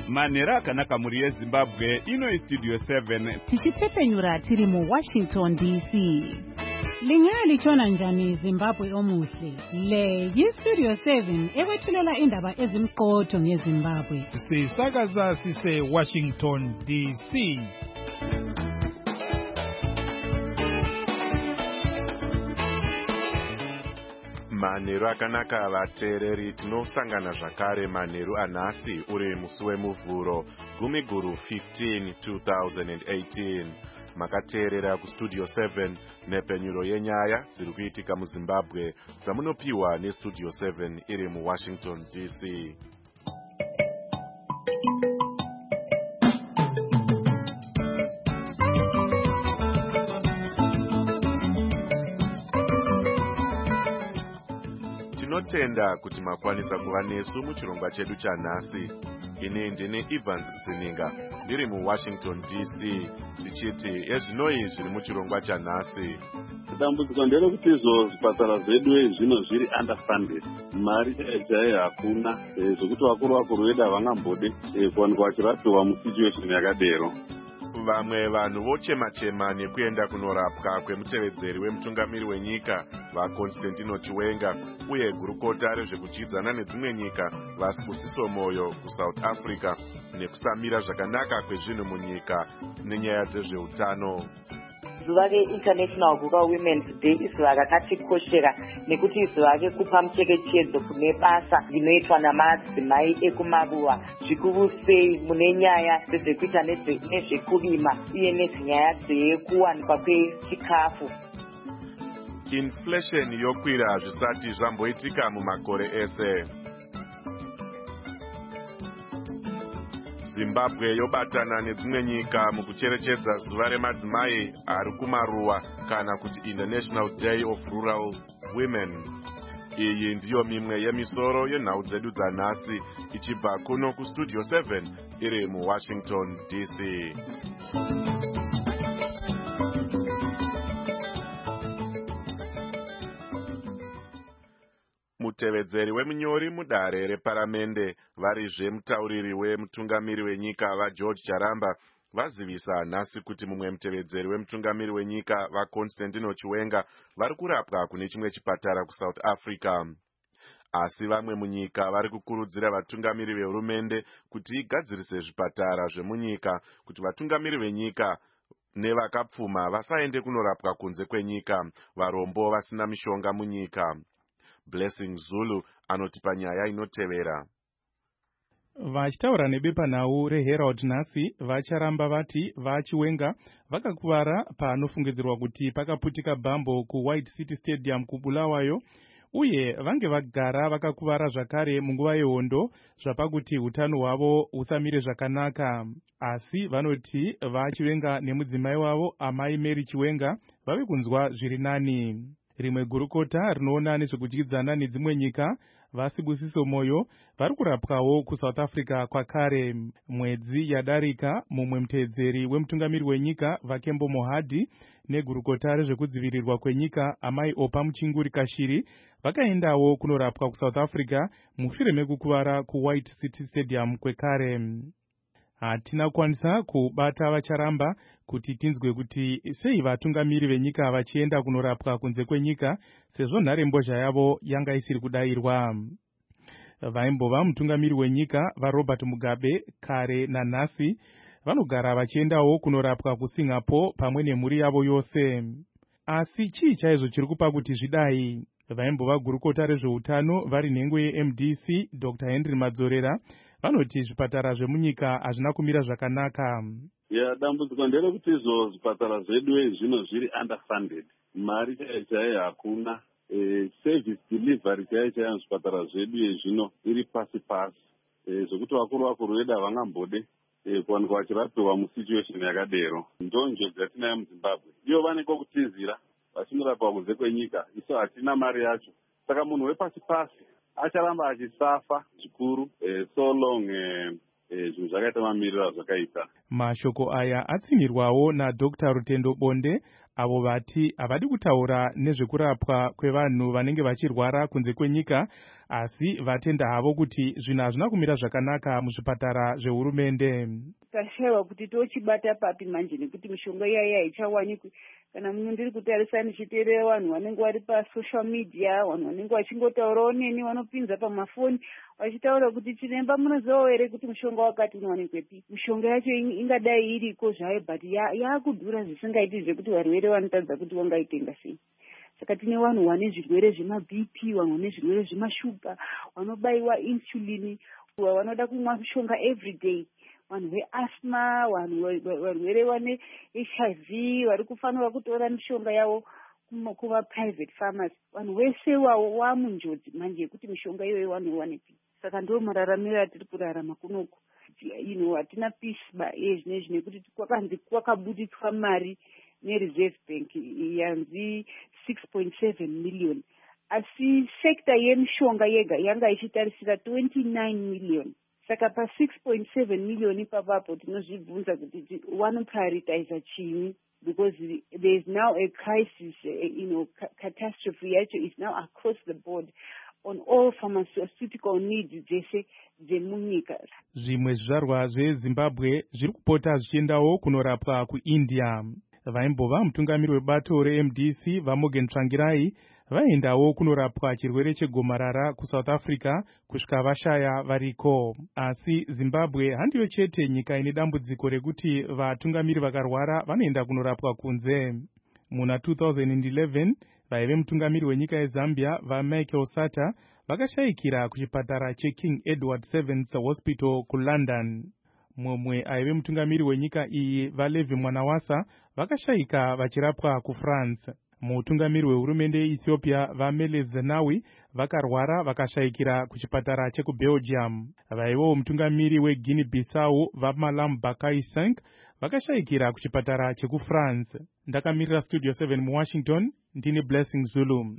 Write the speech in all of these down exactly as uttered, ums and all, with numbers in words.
manhero akanaka mhuri yezimbabwe. Ino istudio seven tichipfepenyura tiri muwashington D C. Lingaya lichona njani Zimbabwe omuhle? Le yistudio seven ekwethulela indaba ezimqotho ngeZimbabwe. Sisakaza sise Washington D C. Manheru akanaka vateereri, tinosangana zvakare manheru anhasi uri musi wemuvhuro gumi guru fifteen two thousand eighteen. Makateerera kustudio seven nepenyuro yenyaya dziri kuitika muZimbabwe dzamunopiwa nestudio seven iri muWashington D C. Tinotenda kuti makwanisa kuva nesu muchirongwa chedu chanhasi. Ini ndini Evans Sininga ndiri muWashington D C ndichiti ezvinoi zviri muchirongwa chanhasi. Dambudziko nderekuti izvo zvipatara zvedu ezvino zviri underfunded. Mari chaiyo hakuna zvokuti vakuru vakuru vedu havangambode kuwanikwa vachirapiwa musituation yakadero. Vamwe vanhu vochema-chema nekuenda kunorapwa kwemutevedzeri wemutungamiri wenyika vaConstantino Chiwenga uye gurukota rezvekuchidzana nedzimwe nyika vaSibusiso Moyo kuSouth Africa nekusamira zvakanaka kwezvinhu munyika nenyaya dzezveutano. Zuva reInternational Rural Women's Day izuva rakatikoshera nekuti izuva rekupa mucherechedzo kune basa rinoitwa namadzimai ekumaruwa zvikuru sei mune nyaya dzezvekuita nezvekurima uye nezinyaya dzekuwanikwa kwechikafu. Inflation yokwira zvisati zvamboitika mumakore ese. Zimbabwe yobatana nedzimwe nyika mukucherechedza zuva remadzimai ari kumaruwa kana kuti International Day of Rural Women. Iyi ndiyo mimwe yemisoro yenhau dzedu dzanhasi ichibva kuno kustudio seven iri muWashington D C. Mutevedzeri wemunyori mudare reparamende varizve mutauriri wemutungamiri wenyika vaGeorge Charamba vazivisa nhasi kuti mumwe mutevedzeri wemutungamiri wenyika vaConstantino Chiwenga vari kurapwa kune chimwe chipatara kuSouth Africa. Asi vamwe munyika vari kukurudzira vatungamiri vehurumende kuti igadzirise zvipatara zvemunyika kuti vatungamiri venyika nevakapfuma vasaende kunorapwa kunze kwenyika, varombo vasina mishonga munyika. Blessing Zulu anotipa nyaya inotevera. Vachitaura nebepanhau reHerald nhasi vacharamba vati vaChiwenga vakakuvara panofungidzirwa kuti pakaputika bhambo kuWhite City Stadium kuBulawayo uye vange vagara vakakuvara zvakare munguva yehondo zvapakuti utano hwavo husamire zvakanaka. Asi vanoti vaChiwenga nemudzimai wavo amai Mary Chiwenga vave kunzwa zviri nani. Rimwe gurukota rinoona nezvekudyidzana nedzimwe nyika vaSibusiso Moyo vari kurapwawo kuSouth Africa kwakare. Mwedzi yadarika mumwe mutevedzeri wemutungamiri wenyika vaKembo Mohadi negurukota rezvekudzivirirwa kwenyika amai Opa Muchinguri Kashiri vakaendawo kunorapwa kuSouth Africa mushure mekukuvara kuWhite City Stadium kwekare. Hatina kwanisa kubata vacharamba kuti tinzwe kuti sei vatungamiri venyika vachienda kunorapwa kunze kwenyika sezvo nharembozha yavo yanga isiri kudayirwa. Vaimbova mutungamiri wenyika vaRobert Mugabe kare nanhasi vanogara vachiendawo kunorapwa kuSingapore pamwe nemhuri yavo yose. Asi chii chaizvo chiri kupa kuti zvidai? Vaimbova gurukota rezveutano vari nhengo yeM D C Doctor Henry Madzorera vanoti zvipatara zvemunyika hazvina kumira zvakanaka. Ya dambudziko nderekuti izvo zvipatara zvedu ezvino zviri underfunded. Mari chaiyo chaiyo hakuna. E, service delivery chaiyo chaiyo zvipatara zvedu ezvino iri pasi pasi. E, zvokuti vakuru vakuru vedu havangambode e, kuwanikwa vachirapiwa musituation yakadero. Ndonjo dzatinayo muZimbabwe. Iyo vanenge kutizira vachinorapiwa kunze kwenyika. Isu hatina mari yacho. Saka munhu wepasi pasi acharamba achisafa zvikuru eh, so long eh, zvinhu zvakaita mamiriro azvakaita. Mashoko aya atsimirwawo naDr Rutendo Bonde avo vati havadi kutaura nezvekurapwa kwevanhu vanenge vachirwara kunze kwenyika, asi vatenda havo kuti zvinhu hazvina kumira zvakanaka muzvipatara zvehurumende. Tashayiwa kuti tochibata papi manje nekuti mishonga iyaya haichawanikwi. Kana muno ndiri kutarisa ndichiteerera vanhu vanenge vari pasocial media, vanhu vanenge vachingotaurawo neni, vanopinza pamafoni vachitaura kuti chiremba munozivawo here kuti mushonga wakati unowanikwepi. Mishonga yacho ingadai iriko zvayo, but yaakudhura zvisingaiti zvekuti varwere vanotadza kuti vangaitenga sei. Saka tine vanhu vane zvirwere zvema-B P, vanhu vane zvirwere zvemashuga, vanobayiwa insulini, vanoda kumwa mishonga everyday, vanhu veasthma, vanhu varwere vane H I V vari kufanira kutora mishonga yavo kuma-private pharmacy. Vanhu vese wavo vamunjodzi manje yekuti mishonga iyoyo vanowanikwa. Saka ndo mararamiro atiri kurarama kunoku. You know, hatina peace nezvinezvi nekuti kwakanzi kwakabuditswa mari nereserve bank yanzi six point seven million. Asi sekta yemishonga yega yanga ichitarisira twenty-nine million. Saka pa six point seven million ipapapo tinozvibvunza kuti vanoprioritize chini, because there is now a crisis, you know, catastrophe yacho is now across the board on all pharmaceutical needs dzese dzemunyika. Zvimwe zvizvarwa zveZimbabwe zviri kupota zvichiendawo kunorapwa kuIndia. Vaimbova mutungamiri webato reM D C vaMorgan Tsvangirai vaendawo kunorapwa chirwere chegomarara kuSouth Africa kusvika vashaya variko. Asi Zimbabwe handiyo chete nyika ine dambudziko rekuti vatungamiri vakarwara vanoenda kunorapwa kunze. Muna two thousand eleven vaive mutungamiri wenyika yeZambia vaMichael Sata vakashayikira kuchipatara cheKing Edward seventh Hospital kuLondon. Mumwe aive mutungamiri wenyika iyi vaLevi Mwanawasa vakashayika vachirapwa kuFrance. Mutungamiri wehurumende yeEthiopia vaMeles Zenawi vakarwara vakashayikira kuchipatara chekuBelgium. Vaivo mutungamiri weGuinea Bissau vaMalam Bakai Sank vakashayikira kuchipatara chekuFrance. Ndakamirira Studio seven muWashington, ndini Blessing Zulu.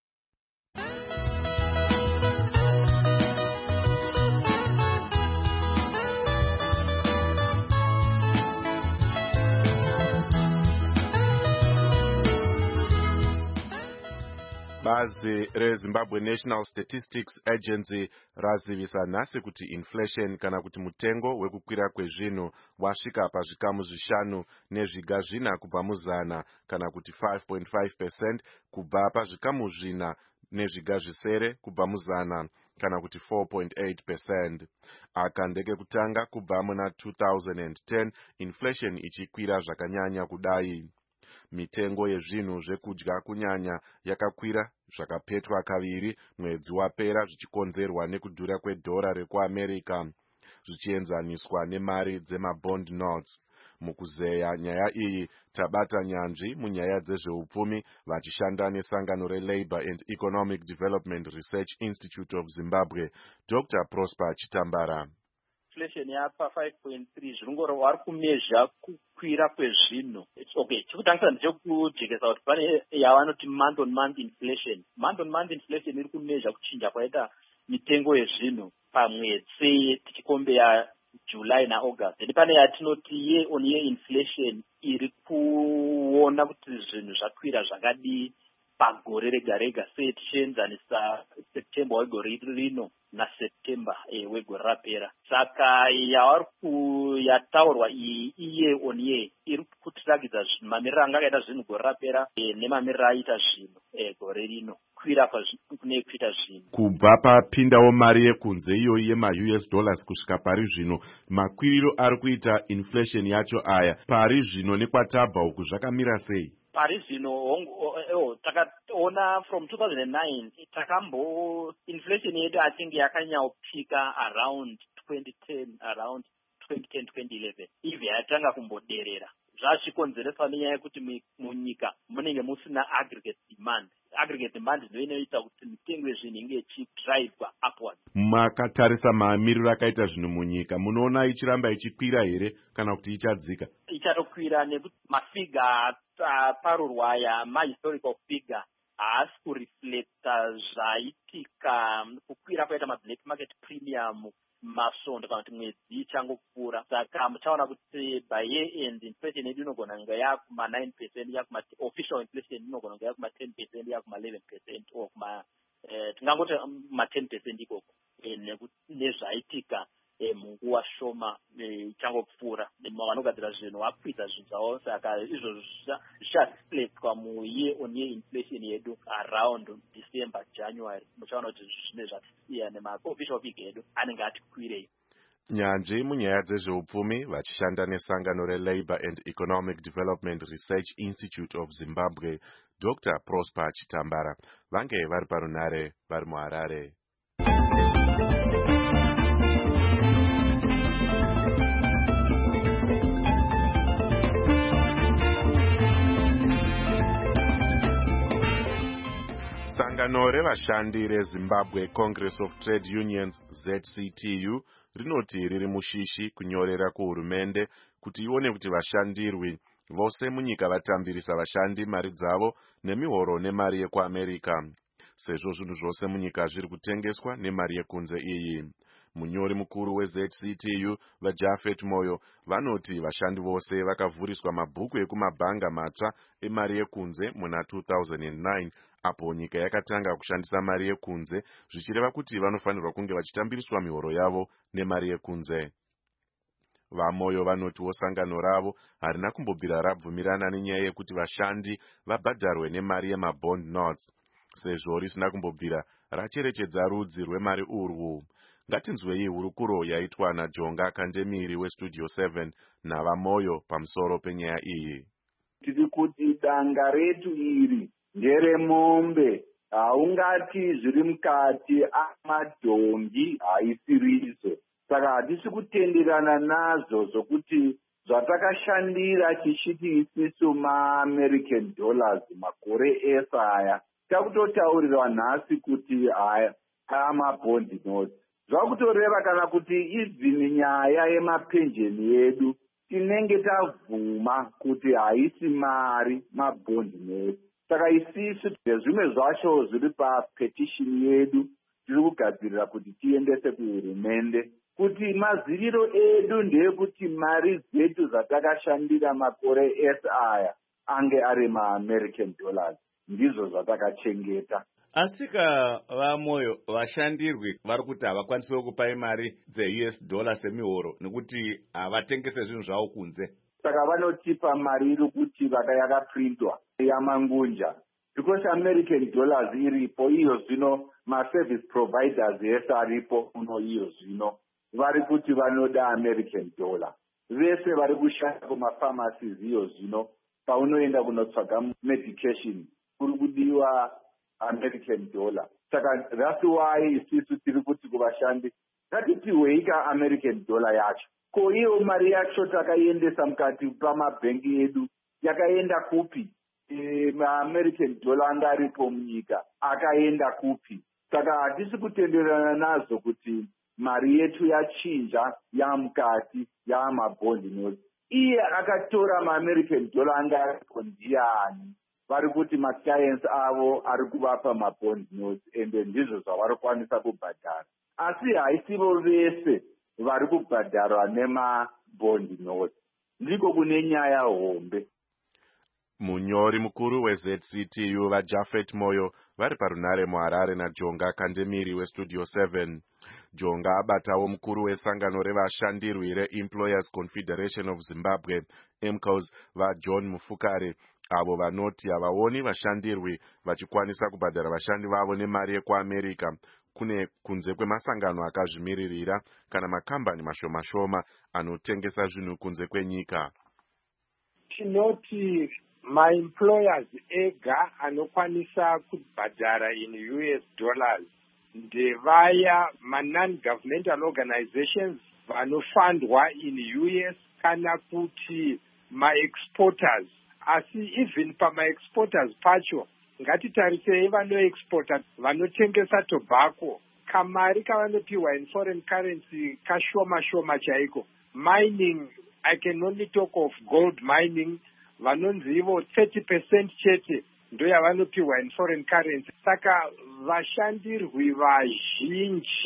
Bazi reZimbabwe National Statistics Agency razivisa nhasi kuti inflation kana kuti mutengo wekukwira kwezvinhu wasvika pazvikamu zvishanu nezviga zvina kubva muzana, kana kuti five point five percent kubva pazvikamu zvina nezviga zvisere kubva muzana, kana kuti four point eight percent. Aka ndekekutanga kubva muna two thousand ten inflation ichikwira zvakanyanya kudai. Mitengo yezvinhu zvekudya kunyanya yakakwira zvakapetwa kaviri mwedzi wapera, zvichikonzerwa nekudhura kwedhora rekuAmerica zvichienzaniswa nemari dzemabond notes. Mukuzeya nyaya iyi tabata nyanzvi munyaya dzezveupfumi vachishanda nesangano reLabour and Economic Development Research Institute of Zimbabwe, Doctor Prosper Chitambara. Inflation yapa five point three zvingoro vari kumezha kukwira kwezvinhu. Okay, chekutangisa ndechekujekesa kuti pane yavanoti month on month inflation. Month on month inflation iri kumezha kuchinja kwaita mitengo yezvinhu pamwedzi tichikombeya July na August. Ndi pane yatinoti year on year inflation iri kuona kuti zvinhu zvakwira zvakadi pagore rega rega, sei tichienzanisa September wegore rino na September eh, wegore rapera. Saka yavari kuyataurwa iyi year on year iri kutiragidza zvinhu mamiriro anga akaita zvinhu gore rapera eh, nemamiriro aita zvinhu eh, gore rino kwira kune kuita zvinhu. Kubva papindawo mari yekunze iyoyi yema-U S dollars kusvika pari zvino, makwiriro ari kuita inflation yacho aya pari zvino nekwatabva uku zvakamira sei? Pari zvino oh, takaona from two thousand nine takambo inflation yedu I think yakanyauphika around twenty ten around twenty ten twenty eleven ivi yatanga kumboderera. Zvazvikonzereswa nenyaya yekuti munyika munenge musina aggregate demand. Aggregate demand ndiyo inoita kuti mitengo yezvinhu inge ichidrivwa upward. Makatarisa mamiriro akaita zvinhu munyika, munoona ichiramba ichikwira here kana kuti ichadzika? Ichatokwira nekuti mafiga parurwaya mahistorical figure haasi kureflecta zvaitika kukwira kwaita mablack market premium masondo kana kuti mwedzi ichangopfuura. Saka muchaona kuti by year end inflation yedu inogona kunge yakuma nine percent, yakuma official inflation inogona kunge yakuma ten percent, yakuma eleven percent or kuma eh, tingangoti ma ten percent ikoko eh, nezvaitika eh, munguva shoma ichangopfuura eh, vanogadzira zvinhu vakwidza zvinhu zvavo. Saka izvo zvichadisplacedwa muyear on year inflation yedu around December January. Muchaona kuti zvine zvasiya nemaofficial figure edu anenge ati kwirei. Nyanzvi munyaya dzezveupfumi vachishanda nesangano reLabour and Economic Development Research Institute of Zimbabwe, Doctor Prosper Chitambara, vange vari parunare vari muHarare. Sangano revashandi reZimbabwe Congress of Trade Unions Z C T U rinoti riri mushishi kunyorera kuhurumende kuti ione kuti vashandirwi vose munyika vatambirisa vashandi mari dzavo nemihoro nemari yekuAmerica, sezvo zvinhu zvose munyika zviri kutengeswa nemari yekunze iyi. Munyori mukuru weZ C T U vaJafet Moyo vanoti vashandi vose vakavhuriswa mabhuku ekumabhanga matsva emari yekunze muna two thousand nine apo nyika yakatanga kushandisa mari yekunze, zvichireva kuti vanofanirwa kunge vachitambiriswa mihoro yavo nemari yekunze. VaMoyo vanotiwo sangano ravo harina kumbobvira rabvumirana nenyaya yekuti vashandi vabhadharwe nemari yemabond notes, sezvo risina kumbobvira racherechedza rudzi rwemari urwu. Ngatinzwei hurukuro yaitwa naJonga Kandemiri weStudio seven navaMoyo pamusoro penyaya iyi. Tiri kuti danga retu iri nderemombe, haungati zviri mukati amadhongi haisirizo. Saka hatisi kutenderana nazvo zvokuti zvatakashandira tichiti isisu maAmerican dollars makore ese aya takutotaurirwa nhasi kuti haya amabond notes. Zvakutoreva kana kuti izvini nyaya yemapenjeni yedu tinenge tavhuma kuti haisi mari mabond notes. Saka isisu zvimwe zvacho zviri papetition yedu tiri kugadzirira kuti tiendese kuhurumende kuti maziviro edu ndeyekuti mari dzetu dzatakashandira makore ese aya ange ari maAmerican dollars, ndizvo zvatakachengeta. Asika vaMoyo vashandirwi vari kuti havakwanisiwo kupai mari dze-U S dollar semihoro nekuti havatengese zvinhu zvavo kunze. Saka vanotipa mari iri kuti yakaprintwa yamangunja, because American dollars iripo iyo zvino maservice providers ese aripo kuno iyo zvino vari kuti vanoda American dollar. Vese vari kushanda kumapharmacies iyo zvino paunoenda kunotsvaga medication kuri kudiwa American dollar. Saka that's why isisu tiri kuti kuvashandi ngatipiweika American dollar yacho. Ko iyo mari yacho takaiendesa mukati pamabhengi edu yakaenda kupi? E, maAmerican dollar anga aripo munyika akaenda kupi? Saka hatisi kutenderana nazo kuti mari yetu yachinja yamukati yamabond notes. Iye akatora maAmerican dollar anga aripo ndiani? Vari kuti maclients avo ari kuvapa mabond notes ende ndizvo zvavari kwanisa kubhadhara. Asi haisivo vese vari kubhadharwa nemabond notes. Ndiko kune nyaya hombe. Munyori mukuru weZ C T U vaJafet Moyo vari parunare muHarare naJonga Kandemiri weStudio seven. Jonga abatawo mukuru wesangano revashandirwi reEmployers Confederation of Zimbabwe M C O S vaJohn Mufukare, avo vanoti havaoni vashandirwi vachikwanisa kubhadhara vashandi vavo nemari yekuAmerica kune kunze kwemasangano akazvimiririra kana makambani mashoma shoma anotengesa zvinhu kunze kwenyika. Tinoti maemployers ega anokwanisa kubhadhara in U S dollars ndevaya ma-non-governmental organizations vanofandwa in U S kana kuti ma-exporters. Asi even pama-exporters pacho ngatitarisei vanoexporta vanotengesa tobacco kamari kavanopiwa in foreign currency kashoma shoma chaiko. Mining, I can only talk of gold mining, vanonzi ivo thirty percent chete ndo yavanopiwa in foreign currency. Saka vashandirwi vazhinji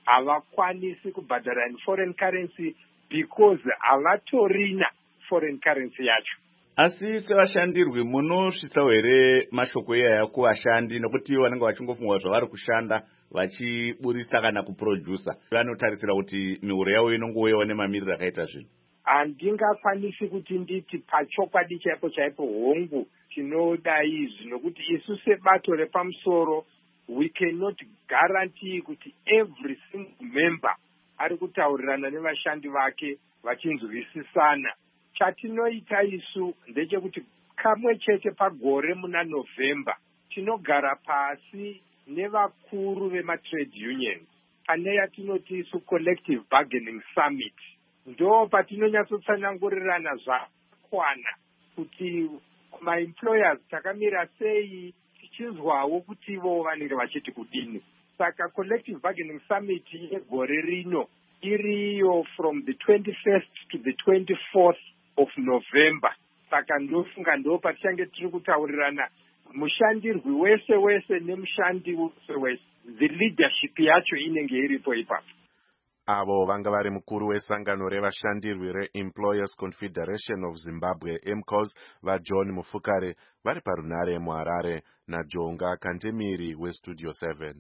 havakwanisi kubhadhara in foreign currency because havatorina foreign currency yacho. Asi sevashandirwi munosvitsawo here mashoko iyaya kuvashandi nekuti vanenge vachingofungwa zvavari kushanda vachiburisa kana kuprodusa vanotarisira kuti mihuro yavo inongouyawo nemamiriro akaita zvinhu? Handingakwanisi kuti nditi pachokwadi chaipo chaipo hongu tinoda izvi nokuti isu sebato repamusoro we cannot guarantee kuti every single member ari kutaurirana nevashandi vake vachinzwisisana. Chatinoita isu ndechekuti kamwe chete pagore muna November tinogara pasi nevakuru vematrade unions pane yatinoti isu collective bargaining summit. Ndo patinonyatsotsanangurirana zvakwana kuti kuma-employers takamira sei tichinzwawo kuti ivo vanenge vachiti kudini. Saka collective bargaining summit yegore rino iriyo from the twenty-first to the twenty-fourth of November. Saka ndofunga ndo patichange tiri kutaurirana mushandirwi wese wese nemushandi wese wese. The leadership yacho inenge iripo ipapo. Avo vanga vari mukuru wesangano revashandirwi reEmployers Confederation of Zimbabwe M C O Z vaJohn Mufukare vari parunare muHarare naJonga Kantemiri weStudio seven.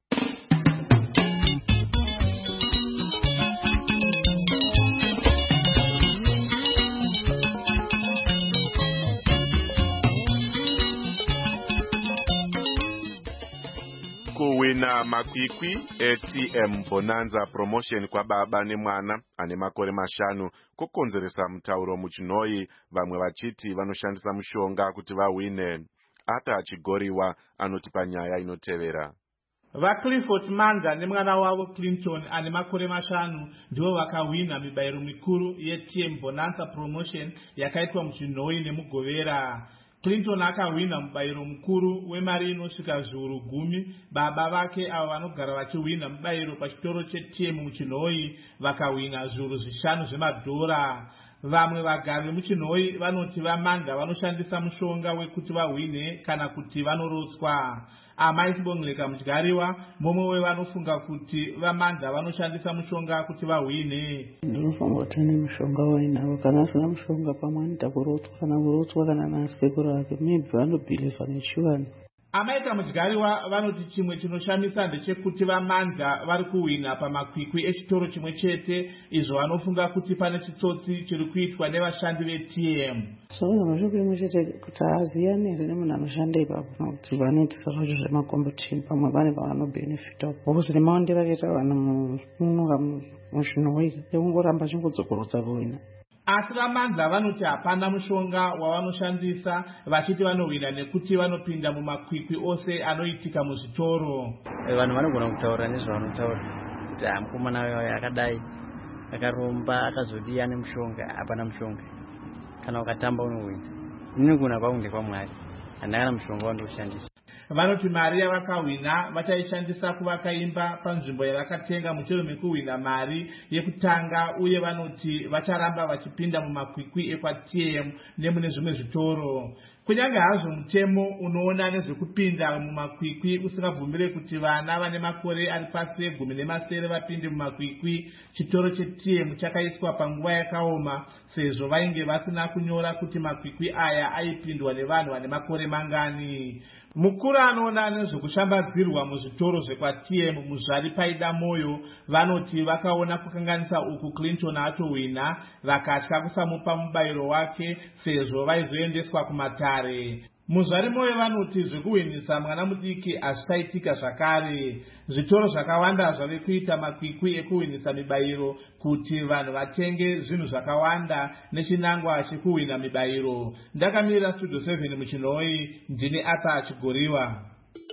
Kuwina makwikwi e-T M Bonanza Promotion kwa baba nemwana ane makore mashanu kukonzeresa mutauro muchinoi vamwe vachiti vanoshandisa mushonga kuti vawine. Ata achigoriwa anoti panyaya inotevera. VaClifford Manza nemwana wavo Clinton ane makore mashanu ndivo vakawina mibayiro mikuru ye-T M Bonanza Promotion yakaitwa muchinoi nemugovera. Clinton akawina mubayiro mukuru wemari inosvika zviuru gumi. Baba vake avo vanogara vachiwina mubayiro pachitoro che-T M muchinoi vakawina zviuru zvishanu zvemadhora. Vamwe vagari vemuchinoi vanoti vaManza vanoshandisa mushonga wekuti vahwine kana kuti vanorotswa. Amai Sibongileka Mudyariwa momwe wevanofunga kuti vaManza vanoshandisa mushonga kuti vahwine. Ndinofunga kuti ane mushonga wainawo kana asina mushonga pamwe anoita kurotswa kana kurotswa kana nasekuru ake maybe vanobhiliva nechivanhu. Amaita Mudyariwa vanoti chimwe chinoshamisa ndechekuti vaManza vari kuwina pamakwikwi echitoro chimwe chete izvo vanofunga kuti pane chitsotsi chiri kuitwa nevashandi ve-T M. Zvona zvimwe chete kuti haaziyani here nemunhu anoshanda ipapo nokuti vanoitisa zvacho zvemakombetini pamwe vane pavanobhenefita because nemaondero akaita vanhu munonga muchinoi ekungoramba chingodzokorotsa voina. Asi vaManza vanoti hapana mushonga wavanoshandisa vachiti vanovina nekuti vanopinda mumakwikwi ose anoitika muzvitoro. Vanhu vanogona kutaura nezvavanotaura kuti mukomana wayo akadai akaromba akazodii ane mushonga hapana mushonga. Kana ukatamba unovina. Inogona kwakunge kwaMwari. Handana mushonga wandoshandisa. Vanoti mari yavakawina vachaishandisa kuvaka imba panzvimbo yavakatenga mushure mekuwina mari yekutanga uye vanoti vacharamba vachipinda mumakwikwi ekwa-T M nemune zvimwe zvitoro. Kunyange hazvo mutemo unoona nezvekupinda mumakwikwi usingabvumire kuti vana vane makore ari pasi pegumi nemasere vapinde mumakwikwi, chitoro che-T M chakaiswa panguva yakaoma sezvo vainge vasina kunyora kuti makwikwi aya aipindwa nevanhu vane makore mangani. Mukuru anoona nezvekushambadzirwa muzvitoro zvekwa-T M Muzvari Paida Moyo vanoti vakaona kukanganisa uku Clinton atowina vakatya kusamupa mubayiro wake sezvo vaizoendeswa kumatare. Muzvari Moyo vanoti zvekuwinisa mwana mudiki hazvisaitika zvakare. Zvitoro zvakawanda zvave kuita makwikwi ekuwinisa mibayiro kuti vanhu vatenge zvinhu zvakawanda nechinangwa chekuwina mibayiro. Ndakamirira Studio seven muchinoi ndini Ata Achigoriwa.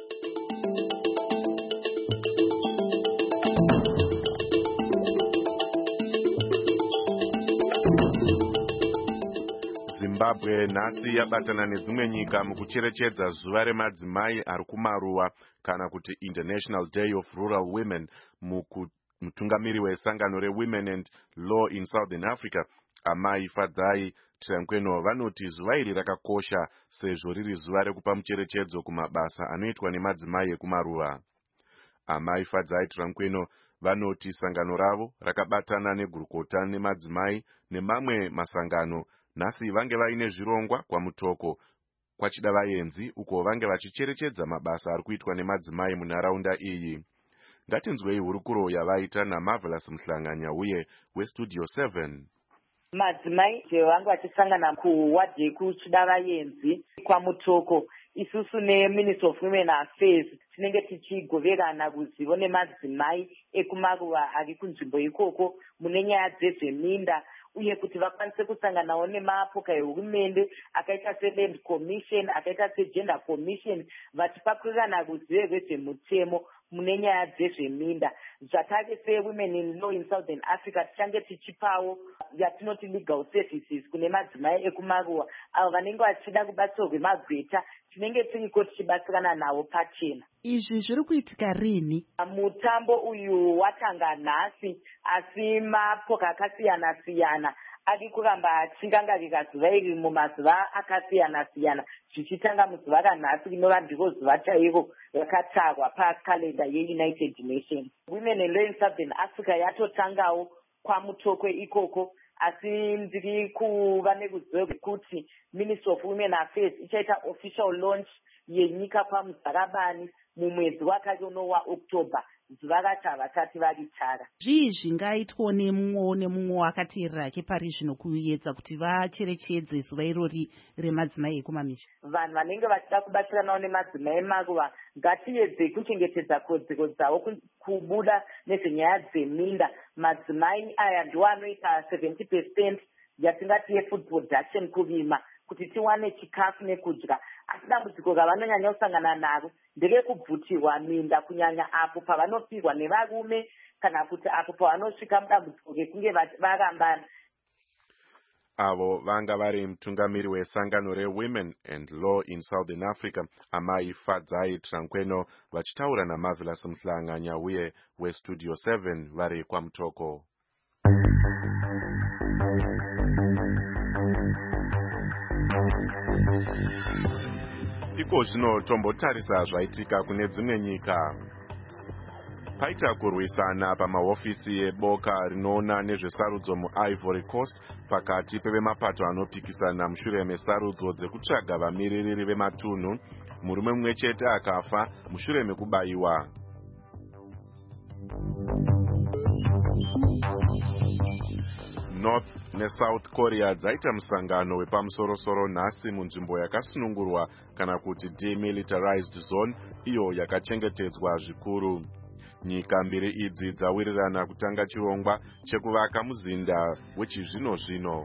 Zimbabwe nhasi yabatana nedzimwe nyika mukucherechedza zuva remadzimai ari kumaruwa kana kuti International Day of Rural Women. Mutungamiri wesangano reWomen and Law in Southern Africa Amai Fadzai Tranqueno vanoti zuva iri rakakosha sezvo riri zuva rekupa mucherechedzo kumabasa anoitwa nemadzimai ekumaruwa. Amai Fadzai Tranqueno vanoti sangano ravo rakabatana negurukota nemadzimai nemamwe masangano nhasi vange vaine zvirongwa kwamutoko kwachida vaenzi uko vange vachicherechedza mabasa ari kuitwa nemadzimai munharaunda iyi. Ngatinzwei hurukuro yavaita naMarvelous Mhlanganya uye weStudio seven. Madzimai vange vachisangana kuwadhi yekuchida vaenzi kwamutoko. Isusu neMinister of Women Affairs tinenge tichigoverana ruzivo nemadzimai ekumaruwa ari kunzvimbo ikoko mune nyaya dzezveminda, uye kuti vakwanise kusanganawo nemapoka ehurumende akaita seLand Commission, akaita seGender Commission, vachipakurirana ruzivo rwezvemutemo mune nyaya dzezveminda. Zvakare seWomen in Law in Southern Africa tichange tichipawo yatinoti legal services kune madzimai ekumaruwa avo vanenge vachida kubatsirwa rwemagweta, tinenge tiriko tichibatsirana navo pachena. Izvi zviri kuitika rini? Mutambo uyu watanga nhasi, asi mapoka akasiyana siyana ari kuramba achingangarira zuva iri mumazuva akasiyana siyana, zvichitanga muzuva ranhasi rinova ndiro zuva chairo rakatarwa pakalenda yeUnited Nations. Women in Law in Southern Africa yatotangawo kwamutokwe ikoko, asi ndiri kuva neruzivo rwekuti Ministry of Women Affairs ichaita official launch yenyika paMuzarabani mumwedzi wakati uno waOctober, zuva racho havasati varitara. Zvii zvingaitwa nemumwe nemumwe akateerera ake pari zvino kuedza kuti vacherechedze zuva irori remadzimai ekumamisha? Vanhu vanenge vachida kubatsiranawo nemadzimai emaruwa ngatiedze kuchengetedza kodzero dzavo kubuda nezvenyaya dzeminda. Madzimai aya ndiwo anoita seventy percent yatingati yefood production kurima, kuti tiwane chikafu nekudya. Asi dambudziko ravanonyanya kusangana naro nderekubvutirwa minda, kunyanya apo pavanopirwa nevarume kana kuti apo pavanosvika mudambudziko rekunge varambana. Avo vanga vari mutungamiri wesangano reWomen and Law in Southern Africa, Amai Fadzai Tranqueno, vachitaura naMarvelous Mhlanganya uye weStudio seven vari kwamutoko. Iko zvino tombotarisa zvaitika kune dzimwe nyika. Paita kurwisana pamahofisi eboka rinoona nezvesarudzo muIvory Coast pakati pevemapato anopikisana mushure mesarudzo dzekutsvaga vamiririri vematunhu. Murume mumwe chete akafa mushure mekubayiwa. North neSouth Korea dzaita musangano wepamusorosoro nhasi munzvimbo yakasunungurwa kana kuti demilitarized zone, iyo yakachengetedzwa zvikuru. Nyika mbiri idzi dzawirirana kutanga chirongwa chekuvaka muzinda wechizvino zvino.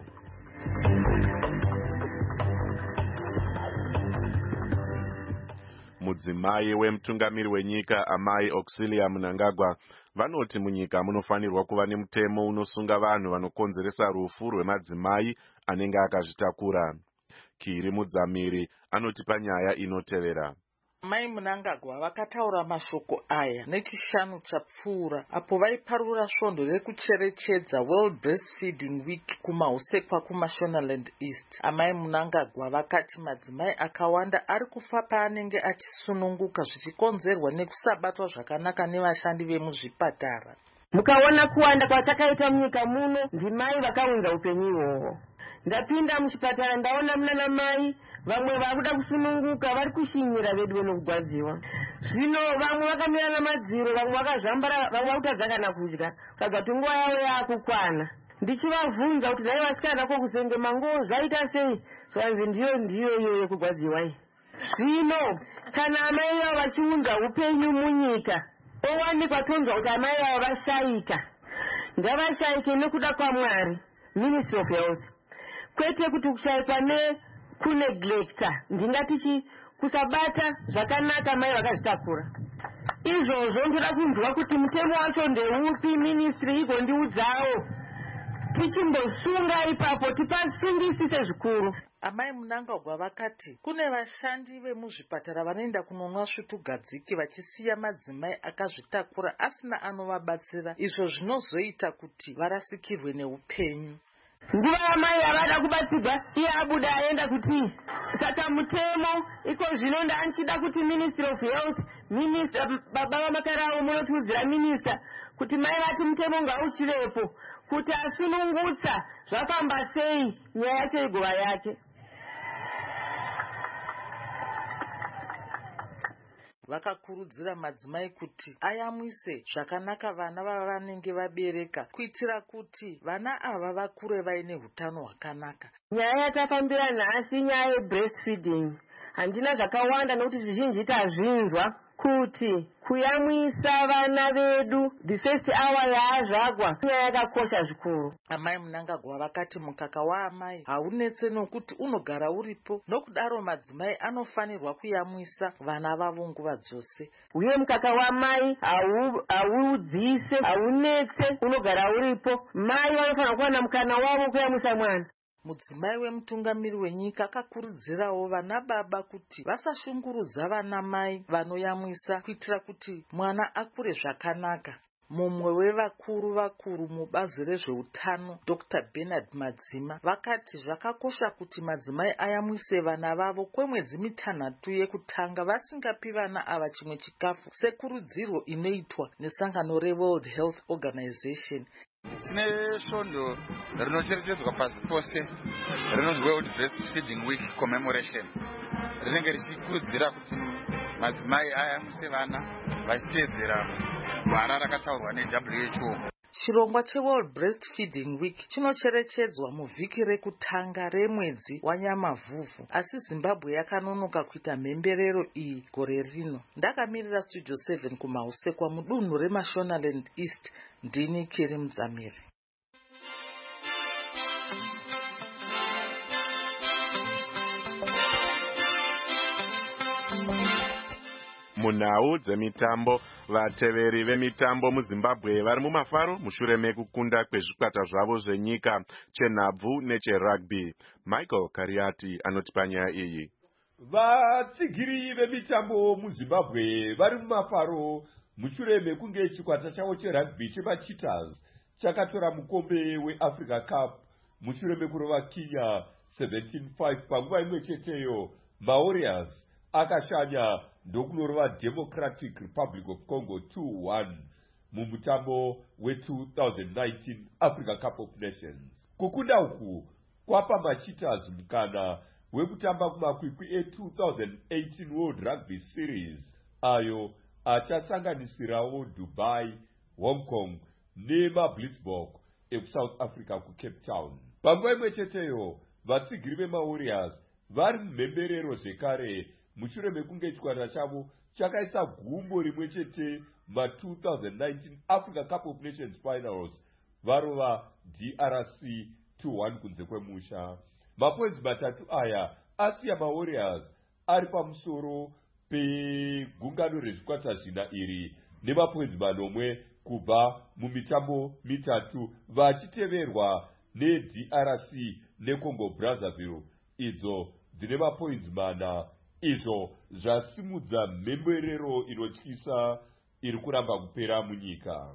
Mudzimai wemutungamiri wenyika Amai Auxilia Mnangagwa vanoti munyika munofanirwa kuva nemutemo unosunga vanhu vanokonzeresa rufu rwemadzimai anenge akazvitakura. Kiri Mudzamiri anoti panyaya inotevera. Mai Mnangagwa vakataura mashoko aya nechishanu chapfuura apo vaiparura svondo rekucherechedza World Breastfeeding Week kumausekwa kuMashonaland East. Amai Mnangagwa vakati madzimai akawanda ari kufa paanenge achisununguka zvichikonzerwa nekusabatwa zvakanaka nevashandi vemuzvipatara. Mukaona kuwanda kwatakaita munyika muno ndimai vakaunza upenyu ihwohwo. Ndapinda muchipatara ndaona munana mai vamwe vakuda kusununguka vari kushinyira vedu venokugwadziwa. Zvino vamwe vakamira namadziro, vamwe vakazvambara, vamwe vakutadza kana kudya. Kaga kuti nguva yavo yakukwana. Ndichivabvunza kuti dai vasikana kwokusenge mango zvaita sei? Zvanzi ndiyo ndiyo iyo yekugwadziwa iyi. Zvino kana amai vavo vachiunza upenyu munyika, owanikwa tonzwa kuti amai vavo vashaika. Ngavashaike nekuda kwaMwari, Ministry of Health. Kwete kuti kushaikwa ne kuneglecta, ndingatichi kusabata zvakanaka mai vakazvitakura. Izvozvo ndoda kunzwa kuti mutemo wacho ndeupi, ministry igondiudzawo. Tichimbosunga ipapo tipasungisise zvikuru. Amai Mnangagwa vakati kune vashandi vemuzvipatara vanoenda kunonwa svutugadzike vachisiya madzimai akazvitakura asina anovabatsira, izvo zvinozoita kuti varasikirwe neupenyu. Nguva amai havada kubatsirwa, iye abuda aenda kuti saka mutemo iko zvino ndanchida kuti Ministry of Health, minista baba vamakaravo munotiudzira minista kuti mai vati mutemo ngauchirepo kuti asunungutsa zvafamba sei nyaya yacho igova yake. Vakakurudzira madzimai kuti ayamwise zvakanaka vana vavanenge vabereka kuitira kuti vana ava vakure vaine hutano hwakanaka. Nyaya yatafambira nhasi nyaya yebreastfeeding handina zvakawanda nokuti zvizhinji tazvinzwa kuti kuyamwisa vana vedu the first hour yaazvagwa nyaya yakakosha zvikuru. Amai Munangagwa vakati mukaka waamai haunetse nokuti unogara uripo, nokudaro madzimai anofanirwa kuyamwisa vana vavo nguva dzose. Uye mukaka wamai haudzise haunetse unogara uripo. Mai vanofanira kuwana mukana wavo kuyamwisa mwana. Mudzimai wemutungamiri wenyika akakurudzirawo vana baba kuti vasashungurudza vana mai vanoyamwisa kuitira kuti mwana akure zvakanaka. Mumwe wevakuru vakuru mubazi rezveutano Doctor Bernard Madzima vakati zvakakosha kuti madzimai ayamwise vana vavo kwemwedzi mitanhatu yekutanga vasingapi vana ava chimwe chikafu sekurudziro inoitwa nesangano reWorld Health Organization. Tine svondo rinocherechedzwa pasi pose rinonzi World Breastfeeding Week Commemoration, rinenge richikurudzira kuti madzimai ayamwise vana vachiteedzera gwara rakataurwa neW H O. Chirongwa cheWorld Breastfeeding Week chinocherechedzwa muvhiki rekutanga remwedzi waNyamavhuvhu, asi Zimbabwe yakanonoka kuita mhemberero iyi gore rino. Ndakamirira Studio seven kumausekwa mudunhu reMashonaland East, ndini Kiri Mudzamiri. Munhau dzemitambo, vateveri vemitambo muZimbabwe vari mumafaro mushure mekukunda kwezvikwata zvavo zvenyika chenhabvu necherugby. Michael Kariati anotipa nyaya iyi. Vatsigiri vemitambo muZimbabwe vari mumafaro mushure mekunge chikwata chavo cherugby chevaCheetahs chakatora mukombe weAfrica Cup mushure mekurova Kenya seventeen five. Panguva imwe cheteyo maWarriors akashanya ndokunorova Democratic Republic of Congo two one mumutambo we-twenty nineteen Africa Cup of Nations. Kukunda uku kwapa maCheetahs mukana wekutamba kumakwikwi e-twenty eighteen World Rugby Series ayo achasanganisirawo Dubai, Hong Kong nemaBlitzbok ekuSouth Africa kuCape Town. Panguva imwe cheteyo vatsigiri vemaWarriors vari mumhemberero zvekare mushure mekunge chikwata chavo chakaisa gumbo rimwe chete ma-twenty nineteen Africa Cup of Nations Finals varova D R C two one kunze kwemusha. Mapoinzi matatu aya asiya maWarriors ari pamusoro pegungano rezvikwata zvina iri nemapoinzi manomwe kubva mumitambo mitatu, vachiteverwa neD R C neCongo Brazzaville idzo dzine mapoinzi mana. Izvo zvasimudza mhemberero inotyisa iri kuramba kupera munyika.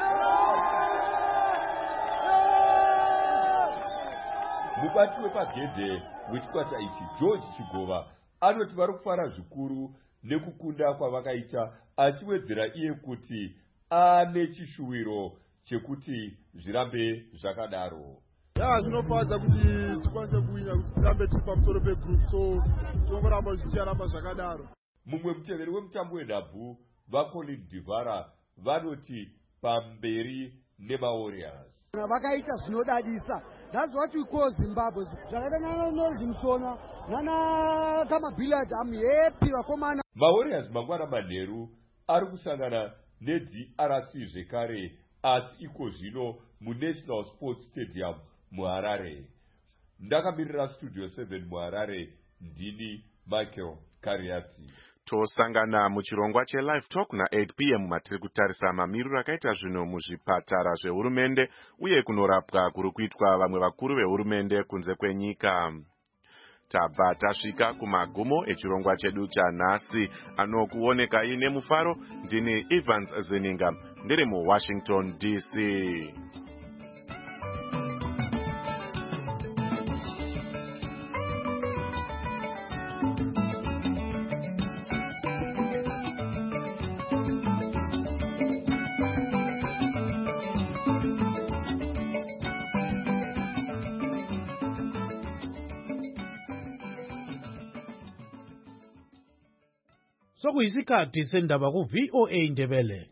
Mubati wepagedhe wechikwata ichi George Chigova anoti vari kufara zvikuru nekukunda kwavakaita, achiwedzera iye kuti ane chishuwiro chekuti zvirambe zvakadaro. Ya zvinofadza kuti tikwanise kuwina kuti tirambe tiri pamusoro pegroup, so tongoramba zvichiramba zvakadaro. Mumwe muteveri wemutambo wenhabvu vaColin Divara vanoti pamberi nemaWarriors vakaita zvinodadisa. That's what we call Zimbabwe. Zvakaita nana Norzi Musona nana kama Billard, I'm happy vakomana. maWarriors mangwana manheru ari kusangana neD R C zvekare, asi iko zvino muNational Sports Stadium muHarare. Ndakamirira Studio seven muHarare, ndini Michael Kariati. Tosangana muchirongwa cheLive Talk na eight p m matiri kutarisa mamiriro akaita zvino muzvipatara zvehurumende uye kunorapwa kuri kuitwa vamwe vakuru vehurumende kunze kwenyika. Tabva tasvika kumagumo echirongwa chedu chanhasi. Anokuonekai nemufaro ndini Evans Zeninga ndiri muWashington D C. sokuyisikhathi sendaba ku V O A Ndebele.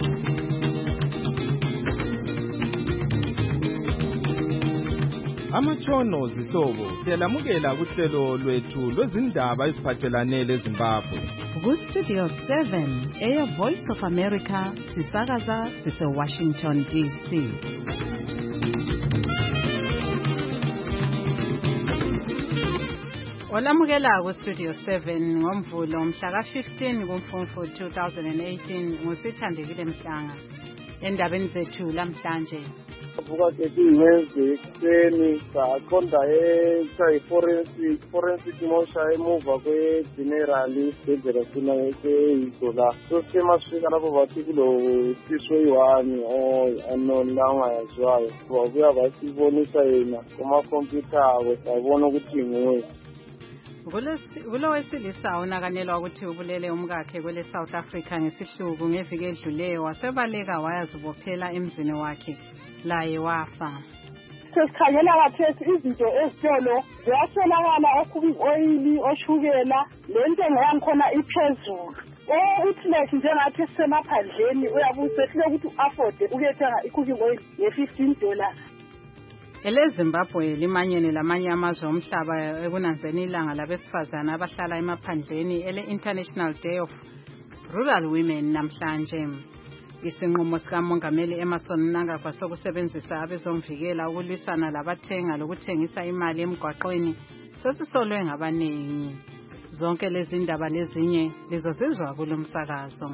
Amatshono zihlobo siyalamukela kuhlelo lwethu lwezindaba eziphathelane leZimbabwe. Ku-Studio seven, Air Voice of America, sisakaza sise-Washington D C. Olamukela ku-Studio seven ngomvulo mhla ka-fifteen kuMfumfu two thousand eighteen ngusithandekile Mhlanga. Endabeni zethu lamhlanje. Vuka ke iwenze ekuseni saqonda e-forensic forensic mosha emuva kwe-general isibhedlela sina eyizola so semasifika lapho bathi kulo siso eyi-one ononla ongayaziwayo babuya basibonisa yena kumakhompyutha abo sabona ukuthi nguye. Kulo wesilisa unakanelwa ukuthi ubulele umkakhe kwele South Africa ngesihluku ngeviki edluleyo wasebaleka wayazibophela emzini wakhe laye wafa. Sesikhangela kathesi izinto ezitolo ziyatholakala okubi oyili oshukela lentengo yangikhona iphezulu. Oh uthi like njengathi sisemaphandleni uyabusehlule ukuthi u-afforde ukuyethenga i-cooking oil nge-fifteen dollars. EleZimbabwe limanyene lamanye amazwe omhlaba ekunanzeni ilanga labesifazane abahlala emaphandleni ele-International Day of Rural Women namhlanje. Isinqumo sikamongameli Emmerson Mnangagwa sokusebenzisa abezomvikela ukulwisana labathenga lokuthengisa imali emgwaqweni sesisolwe ngabaningi. Zonke lezi ndaba lezinye lizozizwa kulo msakazo.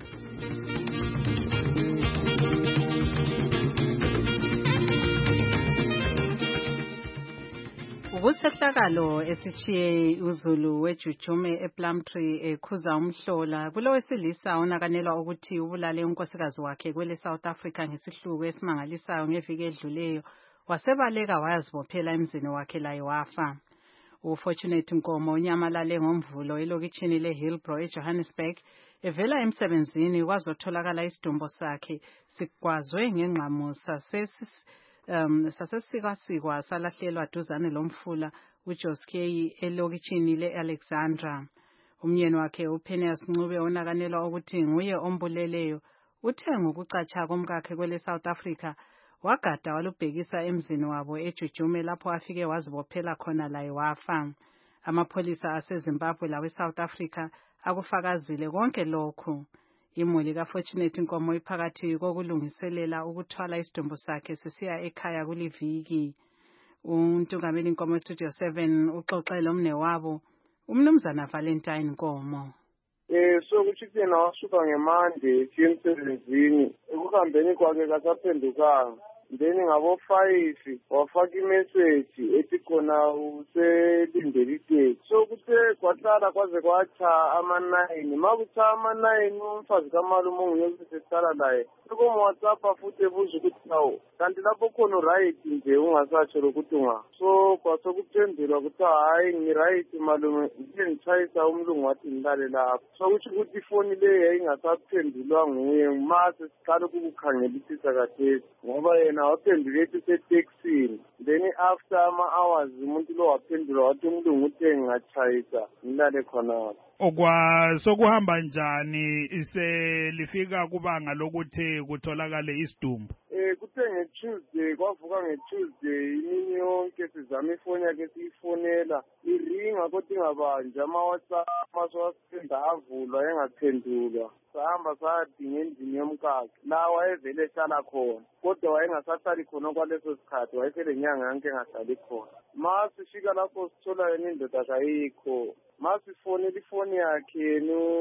Ukusehlakalo esithiye uZulu wejujume ePlumtree ekhuza umhlola kulo wesilisa onakanelwa ukuthi ubulale unkosikazi wakhe kwele South Africa ngesihluku esimangalisayo ngeviki edluleyo wasebaleka wayazibophela emzini wakhe laye wafa. uFortunate Nkomo unyamalale ngomvulo elokitshini leHillbrow eJohannesburg evela emsebenzini kwazotholakala isidumbu sakhe sikwazwe ngengqamusa sesi Um sasesikwasikwa salahlelwa duzane lomfula uJoskey elokitshini leAlexandra. Umyeni wakhe uPeneas Ncube onakanelwa ukuthi nguye ombuleleyo uthe ngokucatsha komkakhe kwele South Africa wagada walubhekisa emzini wabo ejujume lapho afike wazibophela khona laye wafa. Amapholisa aseZimbabwe lawe South Africa akufakazile konke lokhu. Imuli kaFortunate Nkomo iphakathi kokulungiselela ukuthwala isidumbu sakhe sisiya ekhaya kuliviki. Untungameli Nkomo Studio seven uxoxele umnewabo umnumzana Valentine Nkomo. Eh so kuthi yena wasuka ngemande emsebenzini ekuhambeni kwakhe kasaphendukanga. Then ngabo five wafaka imessage ethi khona uselindele iteksi. So kuthe kwahlala kwaze kwacha ama nine makucha ama nine umfazi kamalume onguyesehlala laye kuko WhatsApp futhi ebuza ukuthi nawo kanti lapho khona right nje ungasatsho ukuthi unga so kwasokuphendula ukuthi hayi ngi right malume ngitshayisa umlungu wathi ngilale lapho so kuthi ukuthi ifoni le yayingasaphendulwa nguye mase siqala ukukukhangelisisa kathesi ngoba yena waphendula ethi seteksini then after ama hours umuntu lo waphendula wathi umlungu uthe ngingachayisa ngilale khona. Okwa sokuhamba njani iselifika kubanga lokuthi kutholakale isidumbu? Eh kuthe ngeTuesday kwavuka ngeTuesday imini yonke sizama ifoni yakhe siyifonela iringa kodwa ingabanje ama WhatsApp maswasenda avulwa engaphendulwa sahamba sadinga endlini yomkakhe la wayevele ehlala khona kodwa wayengasahlali khona kwaleso sikhathi wayesele nyanga yonke engahlali khona. Masifika lapho sithola yena indoda kayikho masifonela ifoni yakhe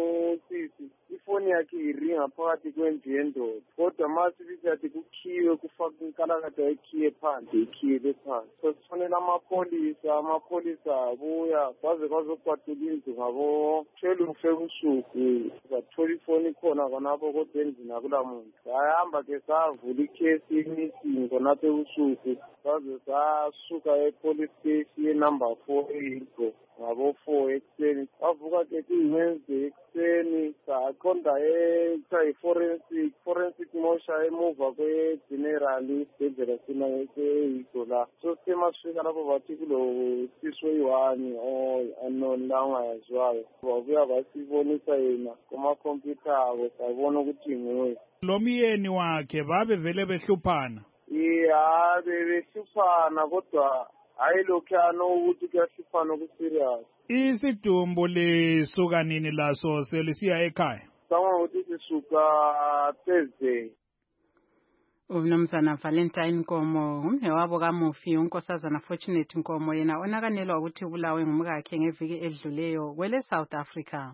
nosisi ifoni yakhe iringa phakathi kwendlu yendoda kodwa masifika yathi kukhiwe kufaka inkalakade ayikhiye phandle ikhiye phandle so sifonela amapholisa amapholisa abuya kwaze kwazokwatula indlu ngabo twelve ebusuku bathola ifoni ikhona khonapho kodwa endlini akulamuntu sayahamba ke savula ikhesi imissing khonapho ebusuku saze sasuka epolice station number four eHillbrow ngabo four ekuseni wavuka ke kuyiwednesday ekuseni ngiqonda ekuthiwa i-forensic forensic mosha emuva kwe-general isibhedlela sina seyiso la so sithe masifika lapho bathi kulo sisi weyi-one unknown la ungayaziwayo babuya basibonisa yena kumakhompyutha abo sabona ukuthi nguye. Lo myeni wakhe babe vele behluphana? Ya bebehluphana kodwa hayi lokhuyana ukuthi kuyahluphana okuserious. Isidumbu lisuka nini laso selisiya ekhaya? Sangwa ukuthi sisuka Thursday. Umnumzana Valentine Nkomo umnewabo kaMufi unkosazana Fortunate Nkomo yena onakanelwa ukuthi ubulawe ngumkakhe ngeviki edluleyo kwele South Africa.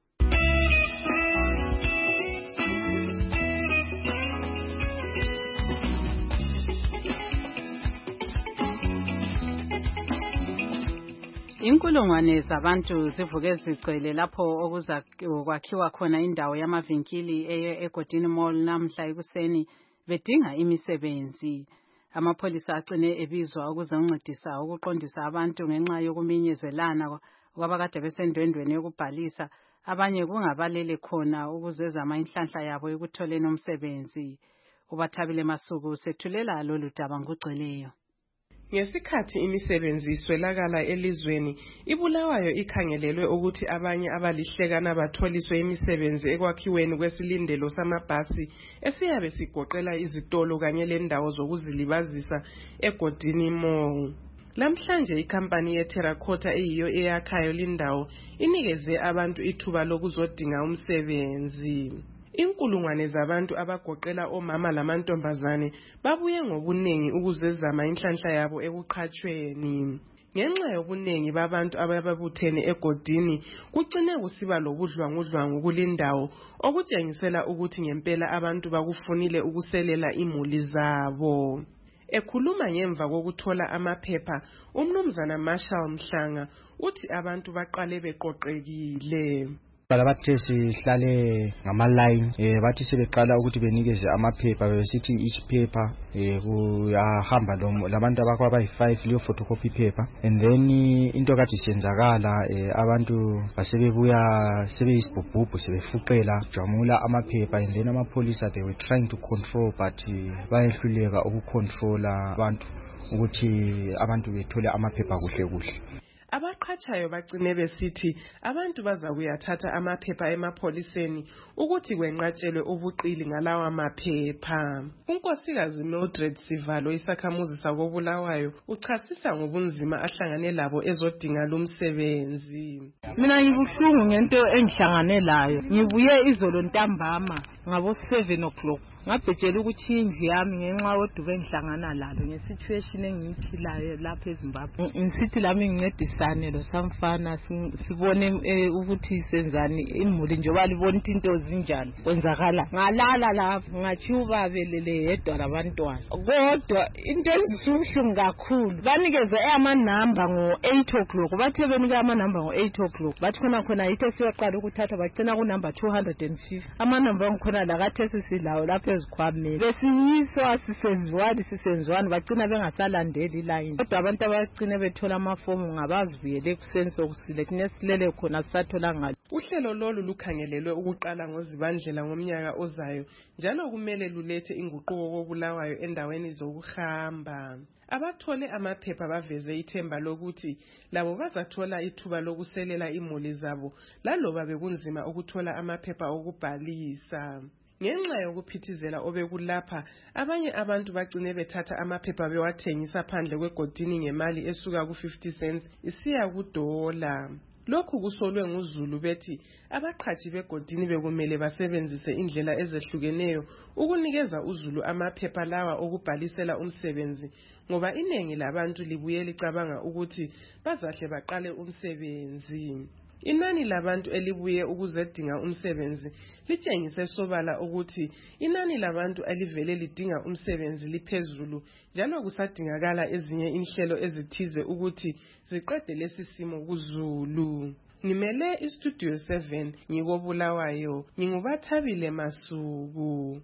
Inkulungwane zabantu zivuke zigcwele lapho okuza kwakhiwa khona indawo yamavinkili eye eGodini Mall namhla ekuseni bedinga imisebenzi. Amapholisa agcine ebizwa ukuze uncedisa ukuqondisa abantu ngenxa yokuminyezelana kwabakade besendwendweni yokubhalisa abanye kungabalele khona ukuzezama inhlanhla yabo ekutholeni umsebenzi. Ubathabile Masuku sethulela lolu daba ngugcweleyo. Ngesikhathi imisebenzi iswelakala elizweni, iBulawayo ikhangelelwe ukuthi abanye abalihlekana batholiswe imisebenzi ekwakhiweni kwesilindelo samabhasi esiyabe sigoqela izitolo kanye lendawo zokuzilibazisa eGodini Mall. Lamhlanje ikampani yeTerracotta eyiyo eyakhayo lindawo inikeze abantu ithuba lokuzodinga umsebenzi. Inkulungwane zabantu abagoqela omama lamantombazane babuye ngobunengi ukuzezama inhlanhla yabo ekuqhatshweni. Ngenxa yobunengi babantu abababuthene egodini kucine kusiba lobudlwangudlwangu kulindawo okutshengisela ukuthi ngempela abantu bakufunile ukuselela imuli zabo. Ekhuluma ngemva kokuthola amaphepha, umnumzana Marshall Mhlanga uthi abantu baqale beqoqekile. Balabathe sihlale ngama-line eh bathi sebeqala ukuthi benikeze amaphepha besithi each paper eh kuyahamba labantu abakho abayi-five leyo photocopy paper and then into kade senzakala eh abantu basebebuya sebeyisibhubhubhu sebefuqela jamula amaphepha and then amapolisa they were trying to control but bayehluleka ukucontrola abantu ukuthi abantu bethole amaphepha kuhle kuhle. Abaqhatshayo bagcine besithi abantu baza kuyathatha amaphepha emapholiseni ukuthi kwenqatshelwe ubuqili ngalawa maphepha. Unkosikazi Mildred Sivalo isakhamuzi sakoBulawayo uchasisa ngobunzima ahlangane labo ezodinga lumsebenzi. Mina ngibuhlungu ngento engihlangane layo. Ngibuye izolo ntambama ngabo seven o'clock. Ngabhejela ukuthi indlu yami ngenxa yodubo engihlangana lalo ngesituation engiyiphilayo lapha eZimbabwe. Ngisithi lami ngincedisane lo samfana sibone ukuthi senzani imuli njengoba libona into zinjalo kwenzakala. Ngalala lapha ngathi ubabelele yedwa labantwana. Kodwa into ezisuhlungu kakhulu banikeze ama number ngo eight o'clock bathe benika ama number ngo eight o'clock bathi khona khona yithe siyoqala ukuthatha bagcina ku number two hundred fifty ama number ngikhona la kathe sisilawo lapha ezikhwameni besiyiswa sisezwani sisenzwani bagcina bengasalandeli line kodwa abantu abagcine bethola amafomu ngabazivuyele kusenso sokusile thina silele khona sisathola ngalo. Uhlelo lolu lukhangelelwe ukuqala ngozibandlela ngomnyaka ozayo njalo kumele lulethe inguquko koBulawayo endaweni zokuhamba. Abathole amaphepha baveze ithemba lokuthi labo bazathola ithuba lokuselela imuli zabo laloba bekunzima ukuthola amaphepha okubhalisa. Ngenxa yokuphithizela obekulapha abanye abantu bagcine bethatha amaphepha bewathengisa phandle kwegodini ngemali esuka ku fifty cents isiya ku dollar. Lokhu kusolwe nguZulu bethi abaqhathi begodini bekumele basebenzise indlela ezehlukeneyo ukunikeza uZulu amaphepha lawa okubhalisela umsebenzi ngoba iningi labantu libuye licabanga ukuthi bazahle baqale umsebenzi. Inani labantu elibuye ukuzedinga umsebenzi litshengise sobala ukuthi inani labantu elivele lidinga umsebenzi liphezulu njalo kusadingakala ezinye inhlelo ezithize ukuthi ziqede lesi simo kuZulu. Ngimele iStudio seven ngikoBulawayo ngingubathabile Masuku.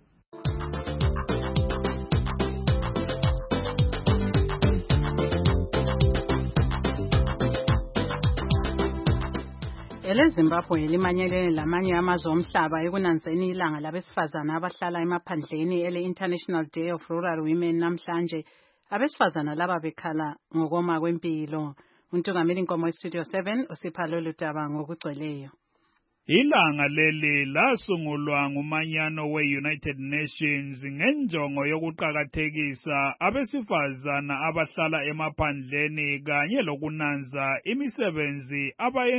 eleZimbabwe limanyelene lamanye amazwe omhlaba ekunanzeni ilanga labesifazana abahlala emaphandleni ele-International Day of Rural Women namhlanje. Abesifazana laba bekhala ngokoma kwempilo. Untungameli Nkomo Studio seven usipha lolu daba ngokugcweleyo. Ilanga leli lasungulwa ngumanyano we-United Nations ngenjongo yokuqakathekisa abesifazana abahlala emaphandleni kanye lokunanza imisebenzi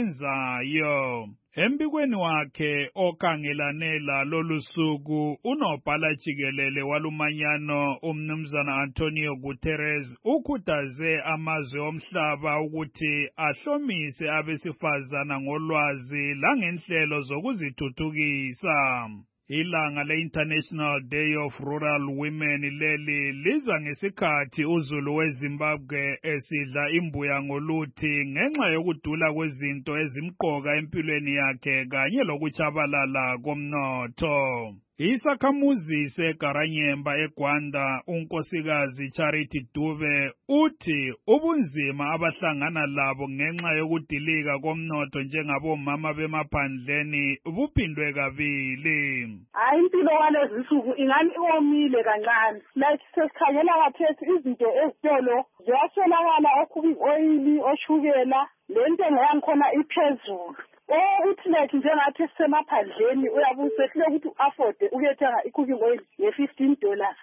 abayenzayo. Embikweni wakhe okhangelane lolu suku unobhala jikelele walumanyano umnumzana Antonio Guterres ukhuthaze amazwe omhlaba ukuthi ahlomise abesifazana ngolwazi langenhlelo zokuzithuthukisa. Ilanga le-International Day of Rural Women leli liza ngesikhathi uzulu weZimbabwe esidla imbuya ngoluthi ngenxa yokudula kwezinto ezimqoka empilweni yakhe kanye lokuchabalala komnotho. Isakhamuzi seGaranyemba eGwanda unkosikazi Charity Dube uthi ubunzima abahlangana labo ngenxa yokudilika komnotho njengabomama bemaphandleni buphindwe kabili. Hayi impilo walezi nsuku ingani iwomile kancane. Like sesikhangela kathesi izinto ezitolo ziyaswelakala okubi oil, oshukela, lento ngiyangikhona iphezulu. Oh uthi like njengathi semaphandleni uyabusehle ukuthi uafford ukuyethenga i-cooking oil ye-fifteen dollars.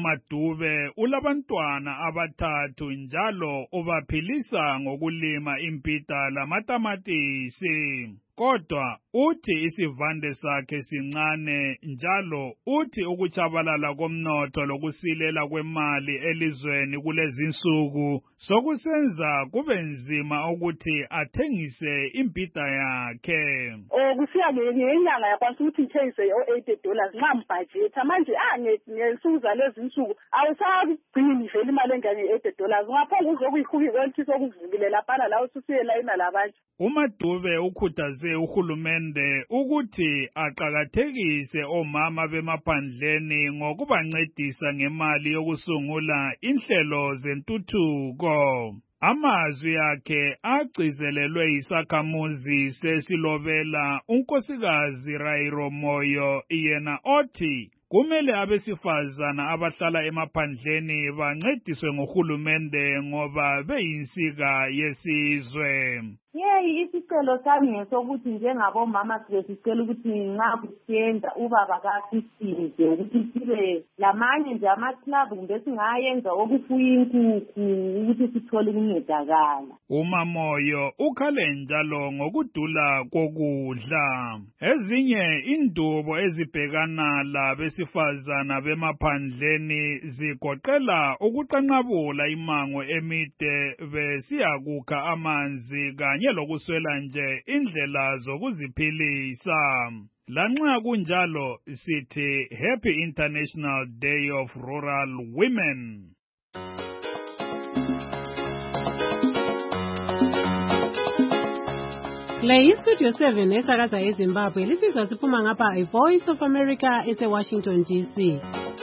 uMadube ulabantwana abathathu njalo ubaphilisa ngokulima impita lamatamatisi. Kodwa uthi isivande sakhe sincane njalo uthi ukuchabalala komnotho lokusilela kwemali elizweni kulezinsuku sokusenza kube nzima ukuthi athengise impita yakhe. Oh kusiya ngenyanga yakwanisa ukuthi ngithengise o-eighty dollars nxa mbudget manje ah ngensuku zalezinsuku awusagcini vele imali engane eighty dollars ngaphela uzokuyikhuki konke sokuvukile lapha la ususiyela ina labanje. uMadube ukhuthaze uhulumende ukuthi aqakathekise omama bemaphandleni ngokubancedisa ngemali yokusungula inhlelo zentuthuko. Amazwi akhe agcizelelwe isakhamuzi sesilobela unkosikazi Rairo Moyo yena othi kumele abesifazana abahlala emaphandleni bancediswe ngohulumende ngoba beyinsika yesizwe. Yeyi isicelo sami ngesokuthi njengabomama sibe sicela ukuthi nxa kusenza ubaba kasisize ukuthi sibe lamanye nje amaclub kumbe singayenza okufuya inkukhu ukuthi sithole ukuncedakala. uMamoyo ukhale njalo ngokudula kokudla. Ezinye indubo ezibhekana labesifazana bemaphandleni zigoqela ukuqanqabula imango emide besiyakukha amanzi kanye lokuswela nje indlela zokuziphilisa. Lanxa kunjalo sithi Happy International Day of Rural Women. Le iStudio seven esakaza eZimbabwe lisizwa siphuma ngapha iVoice of America ese-Washington D C.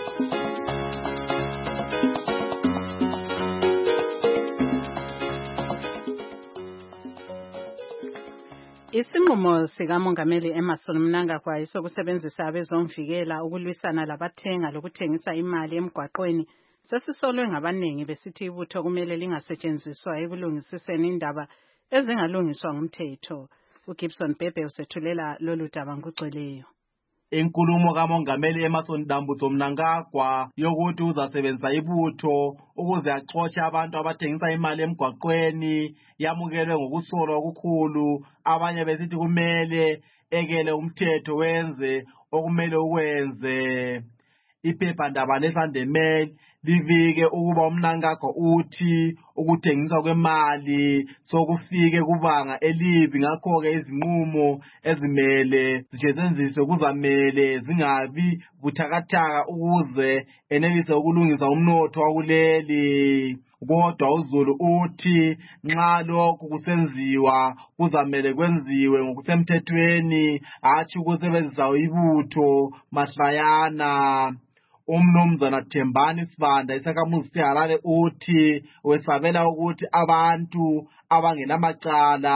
Isinqumo sikaMongameli Emmerson Mnangagwa isokusebenzisa abezomvikela ukulwisana labathenga lokuthengisa imali emgwaqweni sesisolwe ngabaningi besithi ibutho kumele lingasetshenziswa ekulungisiseni indaba ezingalungiswa ngumthetho. uGibson Bhebhe usethulela lolu daba ngokugcweleyo. Inkulumo kaMongameli Emmerson Dambudzo Mnangagwa yokuthi uzasebenzisa ibutho ukuze axotshe abantu abathengisa imali emgwaqweni yamukelwe ngokusolwa okukhulu. Abanye besithi kumele ekele umthetho wenze okumele ukwenze. Iphephandaba leSunday Mail livike ukuba uMnangagwa uthi ukuthengiswa kwemali sokufike kubanga elibi, ngakho-ke izinqumo ezimele zisetshenziswe kuzamele zingabi buthakathaka ukuze enelise ukulungisa umnotho wakuleli. Kodwa uZulu uthi nxa lokhu kusenziwa kuzamele kwenziwe ngokusemthethweni, hatshi ukusebenzisa ibutho mahlayana. Umnumzana Thembani Sibanda isakhamuzi seHarare uthi wesabela ukuthi abantu abangenamacala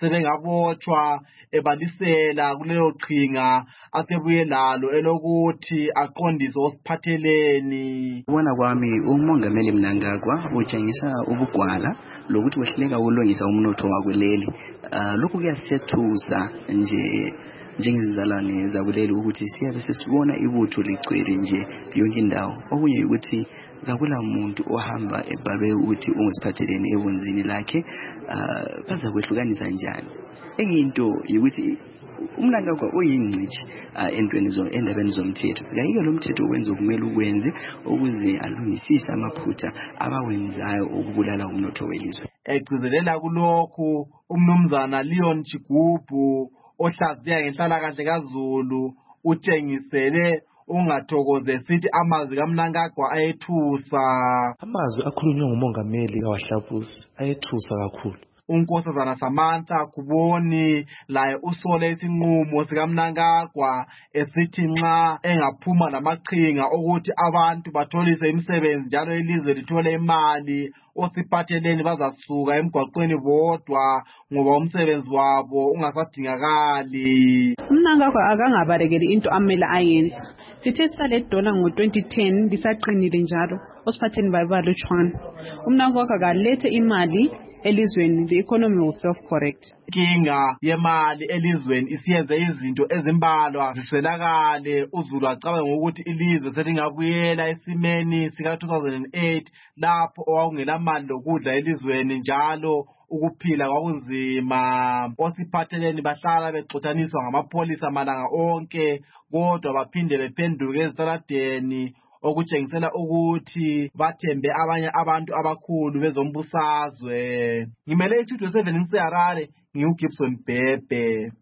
sebengabotshwa ebalisela kulelo qhinga asebuye lalo elokuthi aqondiswe osiphatheleni. Ubona kwami umongameli Mnangagwa utshengisa ubugwala lokuthi wehluleka ukulungisa umnotho wakuleli. Uh, lokhu kuyasethusa nje njengezizalwane zakuleli ukuthi siyabe sesibona ibutho ligcwele nje yonke indawo. Okunye ukuthi akula muntu ohamba ebhalwe ukuthi ungisiphatheleni ebunzini lakhe, uh, baza kwehlukanisa njani. Enye into ukuthi uMnangagwa uyingcithi entweni zo endabeni zomthetho. Kayike lo mthetho wenza kumele ukwenze ukuze alungisise amaphutha abawenzayo ukubulala umnotho welizwe. Egcizelela kulokhu umnumzana Leon Chigubu ohlaziya ngenhlalakahle kaZulu utshengisele ungathokoze sithi amazwi kaMnangagwa ayethusa. Amazwi akhulunywa ngumongameli kaWahlapusi ayethusa kakhulu. Unkosazana Samantha Kuboni laye usole isinqumo sikaMnangagwa esithi nxa engaphuma lamaqhinga ukuthi abantu batholise imisebenzi njalo ilizwe lithole imali osiphatheleni bazasuka emgwaqweni bodwa ngoba umsebenzi wabo ungasadingakali. Mnangagwa akangabarekeli into amela ayenza. Sithe sale dollar ngo twenty ten lisaqinile njalo osiphatheni babalutshwana. Umnangagwa akalethe imali elizweni, the economy will self-correct. Inkinga yemali elizweni isiyenze izinto ezimbalwa ziswelakale. uZulu acabange ukuthi ilizwe selingabuyela esimeni sika two thousand eight lapho owawungela mali lokudla elizweni njalo ukuphila kwakunzima. Osiphatheleni bahlala bexotshaniswa ngamapolisa malanga onke kodwa baphinde bephenduke ezitaladeni okutshengisela ukuthi bathembe abanye abantu abakhulu bezombusazwe. Ngimele iTudio seven ngiseHarare, ngiuGibson Bhebhe.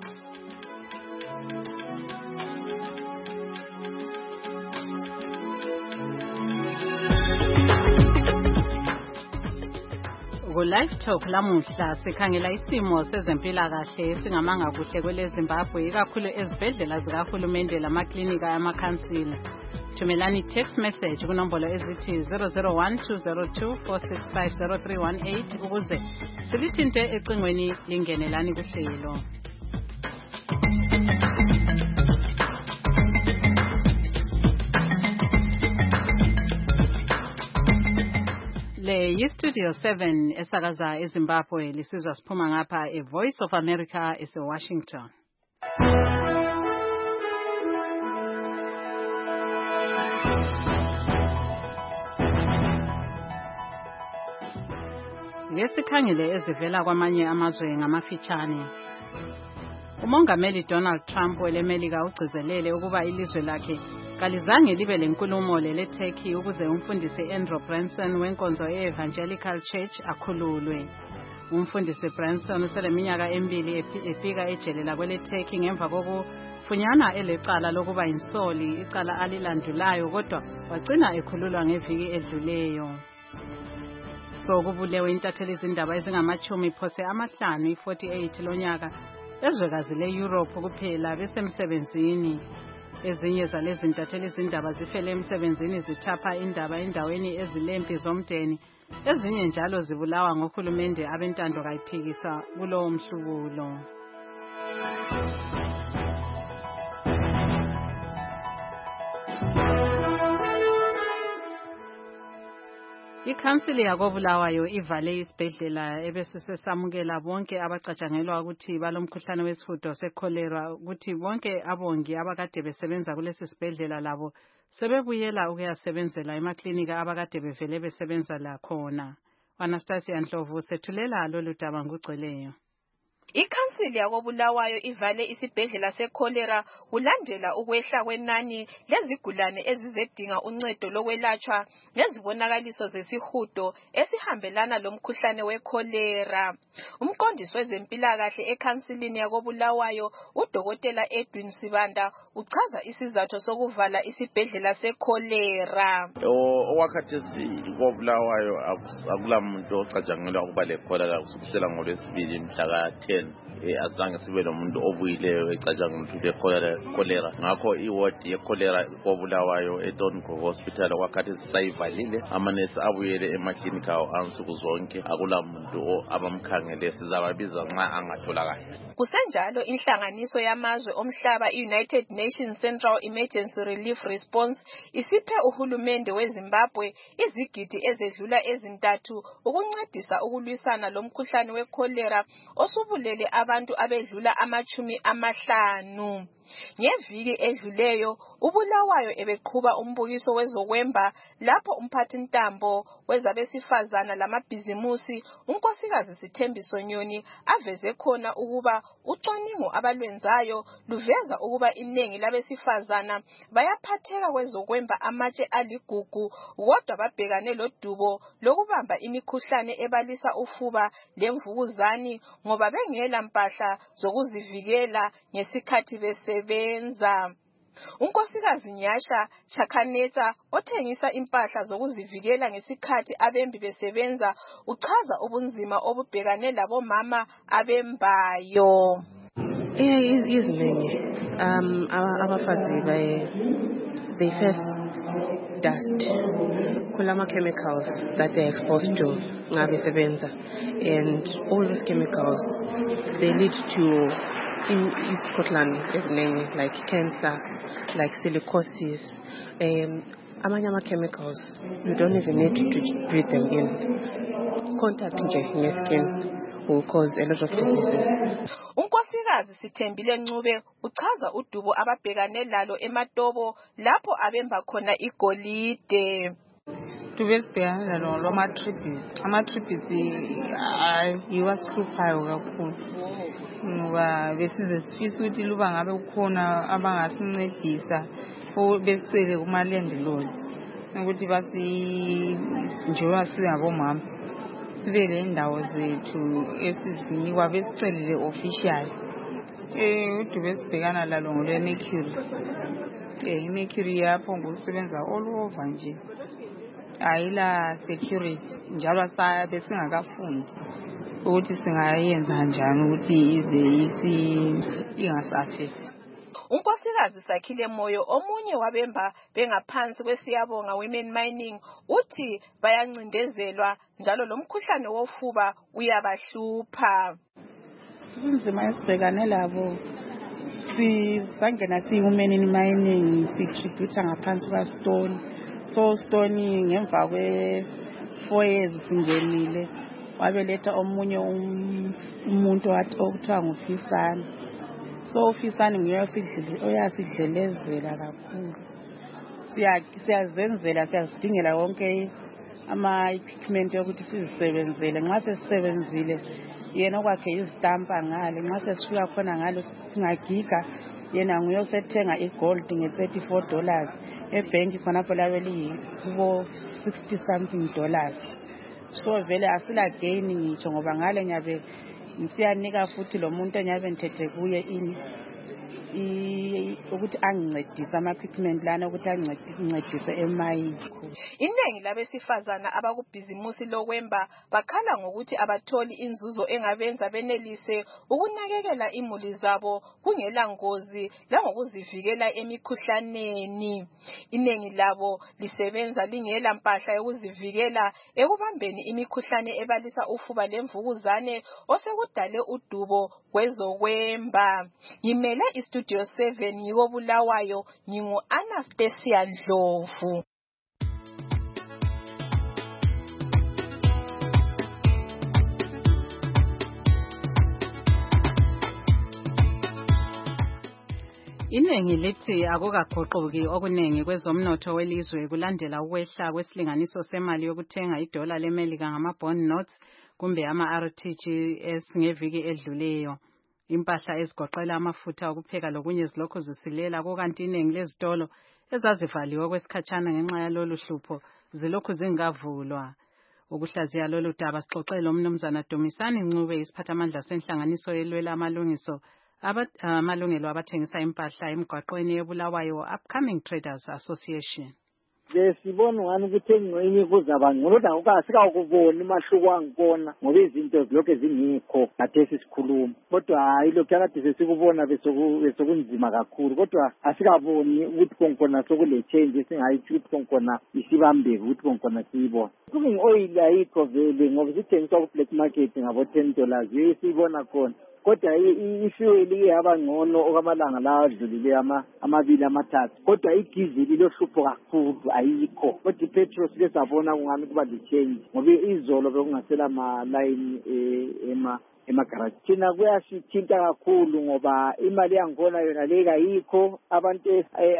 Ku-Live Talk lamuhla sikhangela isimo sezempilakahle esingamanga kuhle kwele Zimbabwe ikakhulu ezibhedlela zikahulumende lamaklinika amakhansila. Thumelani text message kunombolo ezithi zero zero one two zero two four six five zero three one eight ukuze silithinte ecingweni lingenelani kuhlelo. Le yiStudio seven esakaza eZimbabwe lisizwa siphuma ngapha e Voice of America ese Washington. Ngesikhangele ezivela kwamanye amazwe ngamafitshane. Umongameli Donald Trump welemelika ugcizelele ukuba ilizwe lakhe kalizange libe lenkulumo lele Turkey ukuze umfundisi Andrew Branson wenkonzo e-Evangelical Church akhululwe. Umfundisi Branson useleminyaka emibili efika ejele kwele Turkey ngemva kokufunyana elecala lokuba insoli icala alilandulayo kodwa wagcina ekhululwa ngeviki edluleyo. So kubulewe intatheli izindaba ezingamachumi phose amahlanu i-forty-eight lonyaka ezwekazi le-Europe kuphela besemsebenzini. Ezinye zalezi ntatheli izindaba zifele emsebenzini zithapha indaba endaweni ezilempi zomdeni. Ezinye njalo zibulawa ngohulumende abentando kayiphikisa kulowo mhlubulo. Ikhansili yakobulawayo ivale isibhedlela ebesisesamukela bonke abacatshangelwa ukuthi balomkhuhlane wesihudo sekholera ukuthi bonke abongi abakade besebenza kulesi sibhedlela labo sebebuyela ukuyasebenzela emaklinika abakade bevele besebenza la khona. Anastasia Ndlovu sethulela lolu daba ngugcweleyo. Ikhansili yakobulawayo ivale isibhedlela sekholera kulandela ukwehla kwenani lezigulane ezizedinga uncedo lokwelatshwa ngezibonakaliso zesihudo esihambelana lomkhuhlane wekholera. Umqondisi wezempilakahle ekhansilini yakobulawayo udokotela Edwin Sibanda uchaza isizathu sokuvala isibhedlela sekholera. Owakhathesi kobulawayo akula muntu ocatshangelwa ukuba lekholera kusukela ngolwesibili mhla ka ten azange sibe nomuntu obuyileyo ecatsha ngomuntu le-cholera. Ngakho iward ye-cholera koBulawayo eDongrove Hospital okwakhathi sisayivalile, amanesi abuyele emaklinika awo ansuku zonke, akula muntu abamkhangele, sizababiza nxa angatholakali. Kusenjalo inhlanganiso yamazwe omhlaba i-United Nations Central Emergency Relief Response isiphe uhulumende weZimbabwe izigidi ezedlula ezintathu ukuncedisa ukulwisana lomkhuhlane we-cholera osubulele abantu abedlula amachumi amahlanu. Ngeviki edluleyo uBulawayo ebeqhuba umbukiso wezokwemba lapho umphathintambo wezabesifazana lamabhizimusi unkosikazi Sithembiso Nyoni aveze khona ukuba ucwaningo abalwenzayo luveza ukuba inengi labesifazana bayaphatheka kwezokwemba amatshe aligugu, kodwa babhekane lodubo lokubamba imikhuhlane ebalisa ufuba lemvukuzane ngoba bengela mpahla zokuzivikela ngesikhathi bese benza. Unkosikazi Nyasha Chakaneta othengisa impahla zokuzivikela ngesikhathi abembi besebenza uchaza ubunzima obubhekane labomama abembayo. Eh izinengi um abafazi baye they face dust, kulama chemicals that they are exposed to ngabe sebenza, and all these chemicals they lead to in Scotland eziningi like cancer, like silicosis, um amanye ama chemicals you don't even need to breathe them in. Contact nje ngeskin will cause a lot of diseases. Unkosikazi Sithembile Ncube uchaza udubo ababhekane lalo eMatobo lapho abemba khona igolide. Tubesibhekane lalo lwama-tributes. Ama-tributes yiwahluphayo kakhulu ngoba besize sifisa ukuthi luba ngabe kukhona abangasincedisa besicele kuma-landlords ukuthi basi njengoba singabomama sibele indawo zethu esizinikwa besicelile official. Eh udubo esibhekana lalo ngolwe-mercury. Eh i-mercury yapho ngokusebenza all over nje. Ayila security njalo sabe singakafundi ukuthi singayenza kanjani ukuthi ize isi ingasafethi. Unkosikazi Sakhile Moyo omunye wabemba bengaphansi kwesiyabonga Women Mining uthi bayancindezelwa njalo lomkhuhlane wofuba uyabahlupha. Kunzima esibhekane labo. Sisangena siyi-Women Mining sitributa ngaphansi kwaStone. So Stone ngemva kwe four years singenile wabeletha omunye umuntu wathi okuthiwa nguFisani. So Fisani nguye oyasidlelezela kakhulu. Siyazenzela siyazidingela wonke ama equipment yokuthi sizisebenzele. Nxa sesisebenzile yena okwakhe izitampa ngale, nxa sesifika khona ngalo singagiga yena nguye osethenga igold nge-thirty-four dollars. Ebhenki khonapho labe liyi sixty something dollars. So vele asila gain ngitsho ngoba ngale nyabe ngisiyanika futhi lo muntu enyabe ngithethe kuye ini ukuthi angincedise ama equipment lana ukuthi angincedise emayini. Inengi labesifazana abakubhizimusi lokwemba bakhala ngokuthi abatholi inzuzo engabenza benelise ukunakekela imuli zabo kungela ngozi langokuzivikela emikhuhlaneni. Inengi labo lisebenza lingela mpahla yokuzivikela ekubambeni imikhuhlane ebalisa ufuba lemvukuzane osekudale udubo kwezokwemba. Ngimele istudio seven yiko Bulawayo, ngingu Anastasia Ndlovu. Inengi lithi akukaguquki okunengi kwezomnotho welizwe kulandela ukwehla kwesilinganiso semali yokuthenga idola leMelika ngama-bond notes kumbe ama-R T G S ngeviki edluleyo. Impahla ezigoqela amafutha okupheka lokunye zilokhu zisilela kukanti inengi lezitolo ezazivaliwe kwesikhatshana ngenxa yalolu hlupho zilokhu zingavulwa. Ukuhlaziya lolu daba sixoxele umnumzana Dumisani Ncube isiphathamandla senhlanganiso elwela amalungiso amalungelo abathengisa impahla emgwaqweni eBulawayo Upcoming Traders Association. besibona ngani ukuthi engqenye kuzaba ngcono kodwa akusikakuboni umahluko wangibona ngoba izinto zilokhu zingikho kathesi sikhuluma kodwa hayi lokhu akade sesikubona besokunzima kakhulu kodwa asikaboni ukuthi konkona sokule change esingayitsho ukuthi konkona isibambeke ukuthi konkona siyibona cooking oil ayikho vele ngoba sithengiswa ku-black market ngabo-ten dollars yiyo siyibona khona kodwa i-fuel iyaba ngcono okamalanga lawa adlulile amabili amathathu kodwa idizili lohlupho kakhulu ayikho kodwa ipetrol sike sabona kungani kuba le-change ngoba izolo bekungasela malayini ema emagaraji thina kuyasithinta kakhulu ngoba imali yangikhona yona le kayikho abantu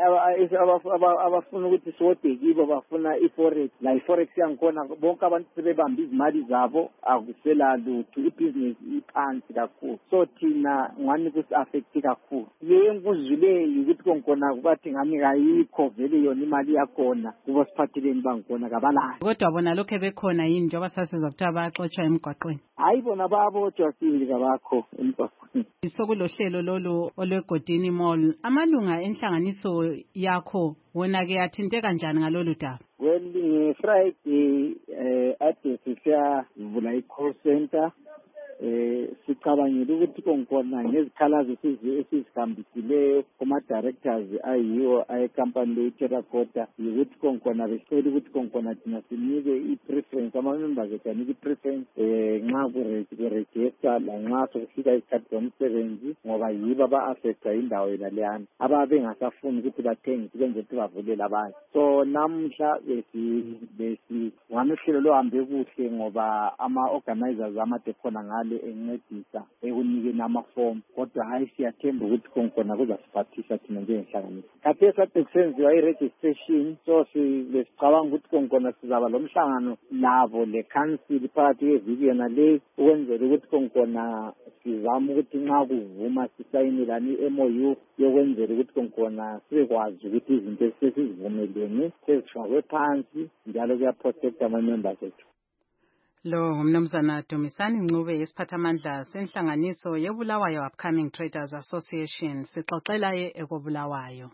abafuna ukuthi siwode kibo bafuna i-forex la i-forex yangikhona bonke abantu sebebamba izimali zabo akusela lutho ibhizinesi iphansi kakhulu so thina ngani kusi-affecti kakhulu le enkuzwileyo ukuthi konkhona kubathi ngani kayikho vele yona imali yakhona kubo siphatheleni bangikhona kabalayo kodwa bona lokhu bekhona yini njengoba sasizwa kuthiwa bayaxotshwa emgwaqweni hayi bona babotshwa sibili kabakho emgwaqweni sokulohlelo lolu olwegodini mall amalunga enhlanganiso yakho wona-ke athinte kanjani ngalolu daba well nge-friday eh ade sisiyavula i-call center eh sicabangile ukuthi konkhona ngezikhalazo esizihambisileyo kuma-directors ayiwo ayecompany le-terracotta ukuthi konkhona besicela ukuthi konkhona thina sinike i-preference ama-members ethu anike i-preference um nxa kurejista lanxa sokufika isikhathi zomsebenzi ngoba yibo aba-affecta indawo yona leyana ababe bengasafuni ukuthi bathengise benze ukuthi bavulele abanye so namhla besi ngani uhlelo luhambe kuhle ngoba ama-organizers amade khona ngale encedisa ekunikeni amafomu kodwa hayi siyathemba ukuthi konkhona kuzasiphathisa thina njengenhlanganiso khathesi kade kusenziwa i-registration so besicabanga ukuthi konkhona sizaba lo mhlangano labo le-council phakathi kweviki yona le ukwenzela ukuthi konkhona sizama ukuthi nxa kuvuma sisayinelani i-M O U yokwenzela ukuthi konkhona sibekwazi ukuthi izinto esesizivumelene sezifakwe phansi njalo kuyaprotecta ama-members ethu lo ngumnumzana Dumisani Ncube yesiphathamandla senhlanganiso yeBulawayo Upcoming Traders Association sixoxela ye ekobulawayo.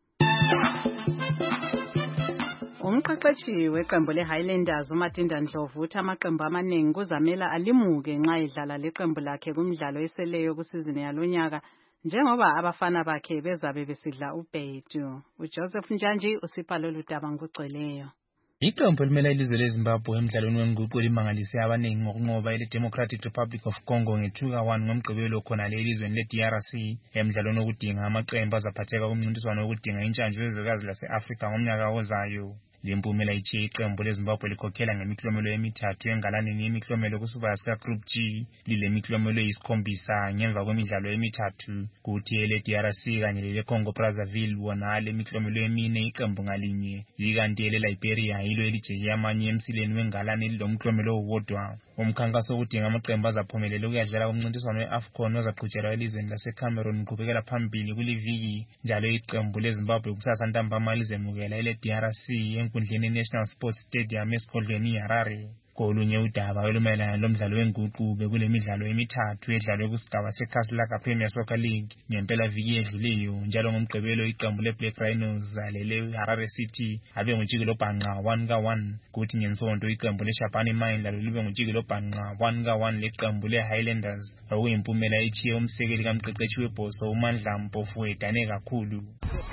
Umqeqeshi weqembu leHighlanders uMatinda Ndlovu uthi amaqembu amaningi kuzamela alimuke nxa edlala leqembu lakhe kumidlalo eseleyo kusizini yalonyaka njengoba abafana bakhe bezabe besidla ubhedu. uJoseph Njanji usipha lolu daba ngokugcweleyo. Iqembu elimele ilizwe leZimbabwe emidlalweni wenguqu limangalise abaningi ngokunqoba ile-Democratic Republic of Congo nge-two ka one ngomgqibelo khona lelizweni le-D R C emidlalweni wokudinga amaqembu azaphatheka kumncintiswano wokudinga intshantshu yezwekazi lase-Afrika ngomnyaka ozayo. Lempumela ichiye iqembu leZimbabwe likhokhela ngemiklomelo emithathu engalaneni yemiklomelo kusibaya sika-Group G lilemiklomelo eyisikhombisa ngemva kwemidlalo emithathu kuthi ele-D R C kanye lele-Congo Brazzaville wona alemiklomelo emine iqembu ngalinye ikanti ele-Liberia yilo elijeye amanye emsileni wengalane elilomklomelo owodwa. Umkhankaso wokudinga amaqembu azaphumelela ukuyadlala kumncintiswano we-AFCON ozaqhutshelwa elizweni laseCameroon uqhubekela phambili kuliviki njalo iqembu leZimbabwe kusasa ntambama lizemukela ele-D R C enkundleni ye-National Sports Stadium esigodlweni iHarare. Kolunye udaba olumayelana lomdlalo wenguqu bekule midlalo emithathu edlalwe kusigaba seKaslaka Premier Soccer League ngempela viki edluleyo njalo ngomgqibelo iqembu le-Black Rhinos lele Harare City abe ngujikelo bhanqa one ka one kuthi ngensonto iqembu le-Shabani Mine lalo libe ngujikelo bhanqa one ka one leqembu le-Highlanders okuyimpumela echiye umsekeli kamqeqeshi webhoso uMandla Mpofu edane kakhulu.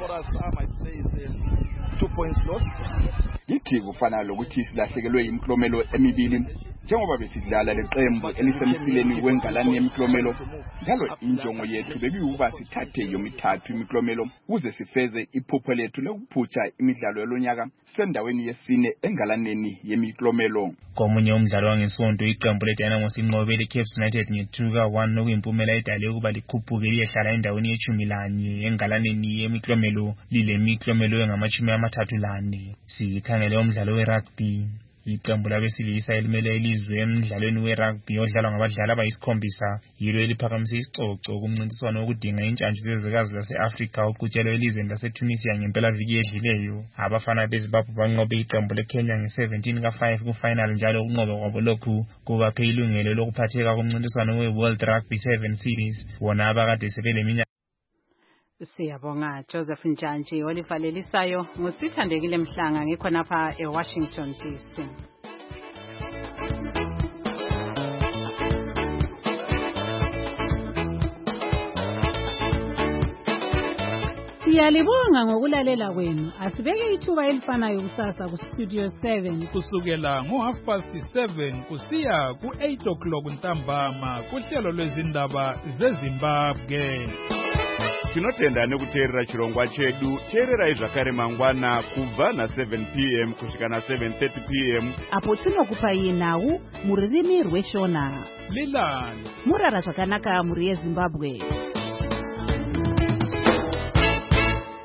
Two points lost. Ithi kufana lokuthi silahlekelwe imiklomelo emibili njengoba besidlala leqembu elisemsileni wengalani yemiklomelo njalo injongo yethu bekuyukuba sithathe yomithathu imiklomelo ukuze sifeze iphupho lethu lokuphutsha imidlalo yalonyaka sendaweni yesine engalaneni yemiklomelo. Komunye umdlalo wangesonto iqembu leDynamo sinqobele iCape United nge-two ka one okuyimpumela edale ukuba likhuphuke liyehlala endaweni yeshumi lanye engalaneni yemiklomelo lilemiklomelo engamashumi amathathu lane. Sikhangele umdlalo we-rugby. Iqembu labesilisa elimele ilizwe emidlalweni we-rugby odlalwa ngabadlali abayisikhombisa yilo eliphakamise isicoco kumncintiswano wokudinga intshantshu zezwekazi lase-Afrika oqhutshelwe elizweni laseTunisia ngempela viki edluleyo. Abafana beZimbabwe banqobe iqembu leKenya nge-seventeen ka five ku-final njalo ukunqoba kwabo lokhu kubaphe ilungelo lokuphatheka kumncintiswano we-World Rugby seven Series wona abakade sebeleminyaka. Siyabonga Joseph Njanji olivalelisayo ngusithandekile Mhlanga ngikhonapha eWashington D C. Siyalibonga ngokulalela kwenu. Asibeke ithuba elifanayo kusasa ku Studio seven kusukela ngo half past seven kusiya ku eight o'clock ntambama kuhlelo lwezindaba zeZimbabwe. Tinotenda nekuteerera chirongwa chedu. Teerera zvakare mangwana kubva na seven p m kusvika na seven thirty p m apo tinokupai nhau mururimi rweshona. Lilani murara zvakanaka muri yeZimbabwe.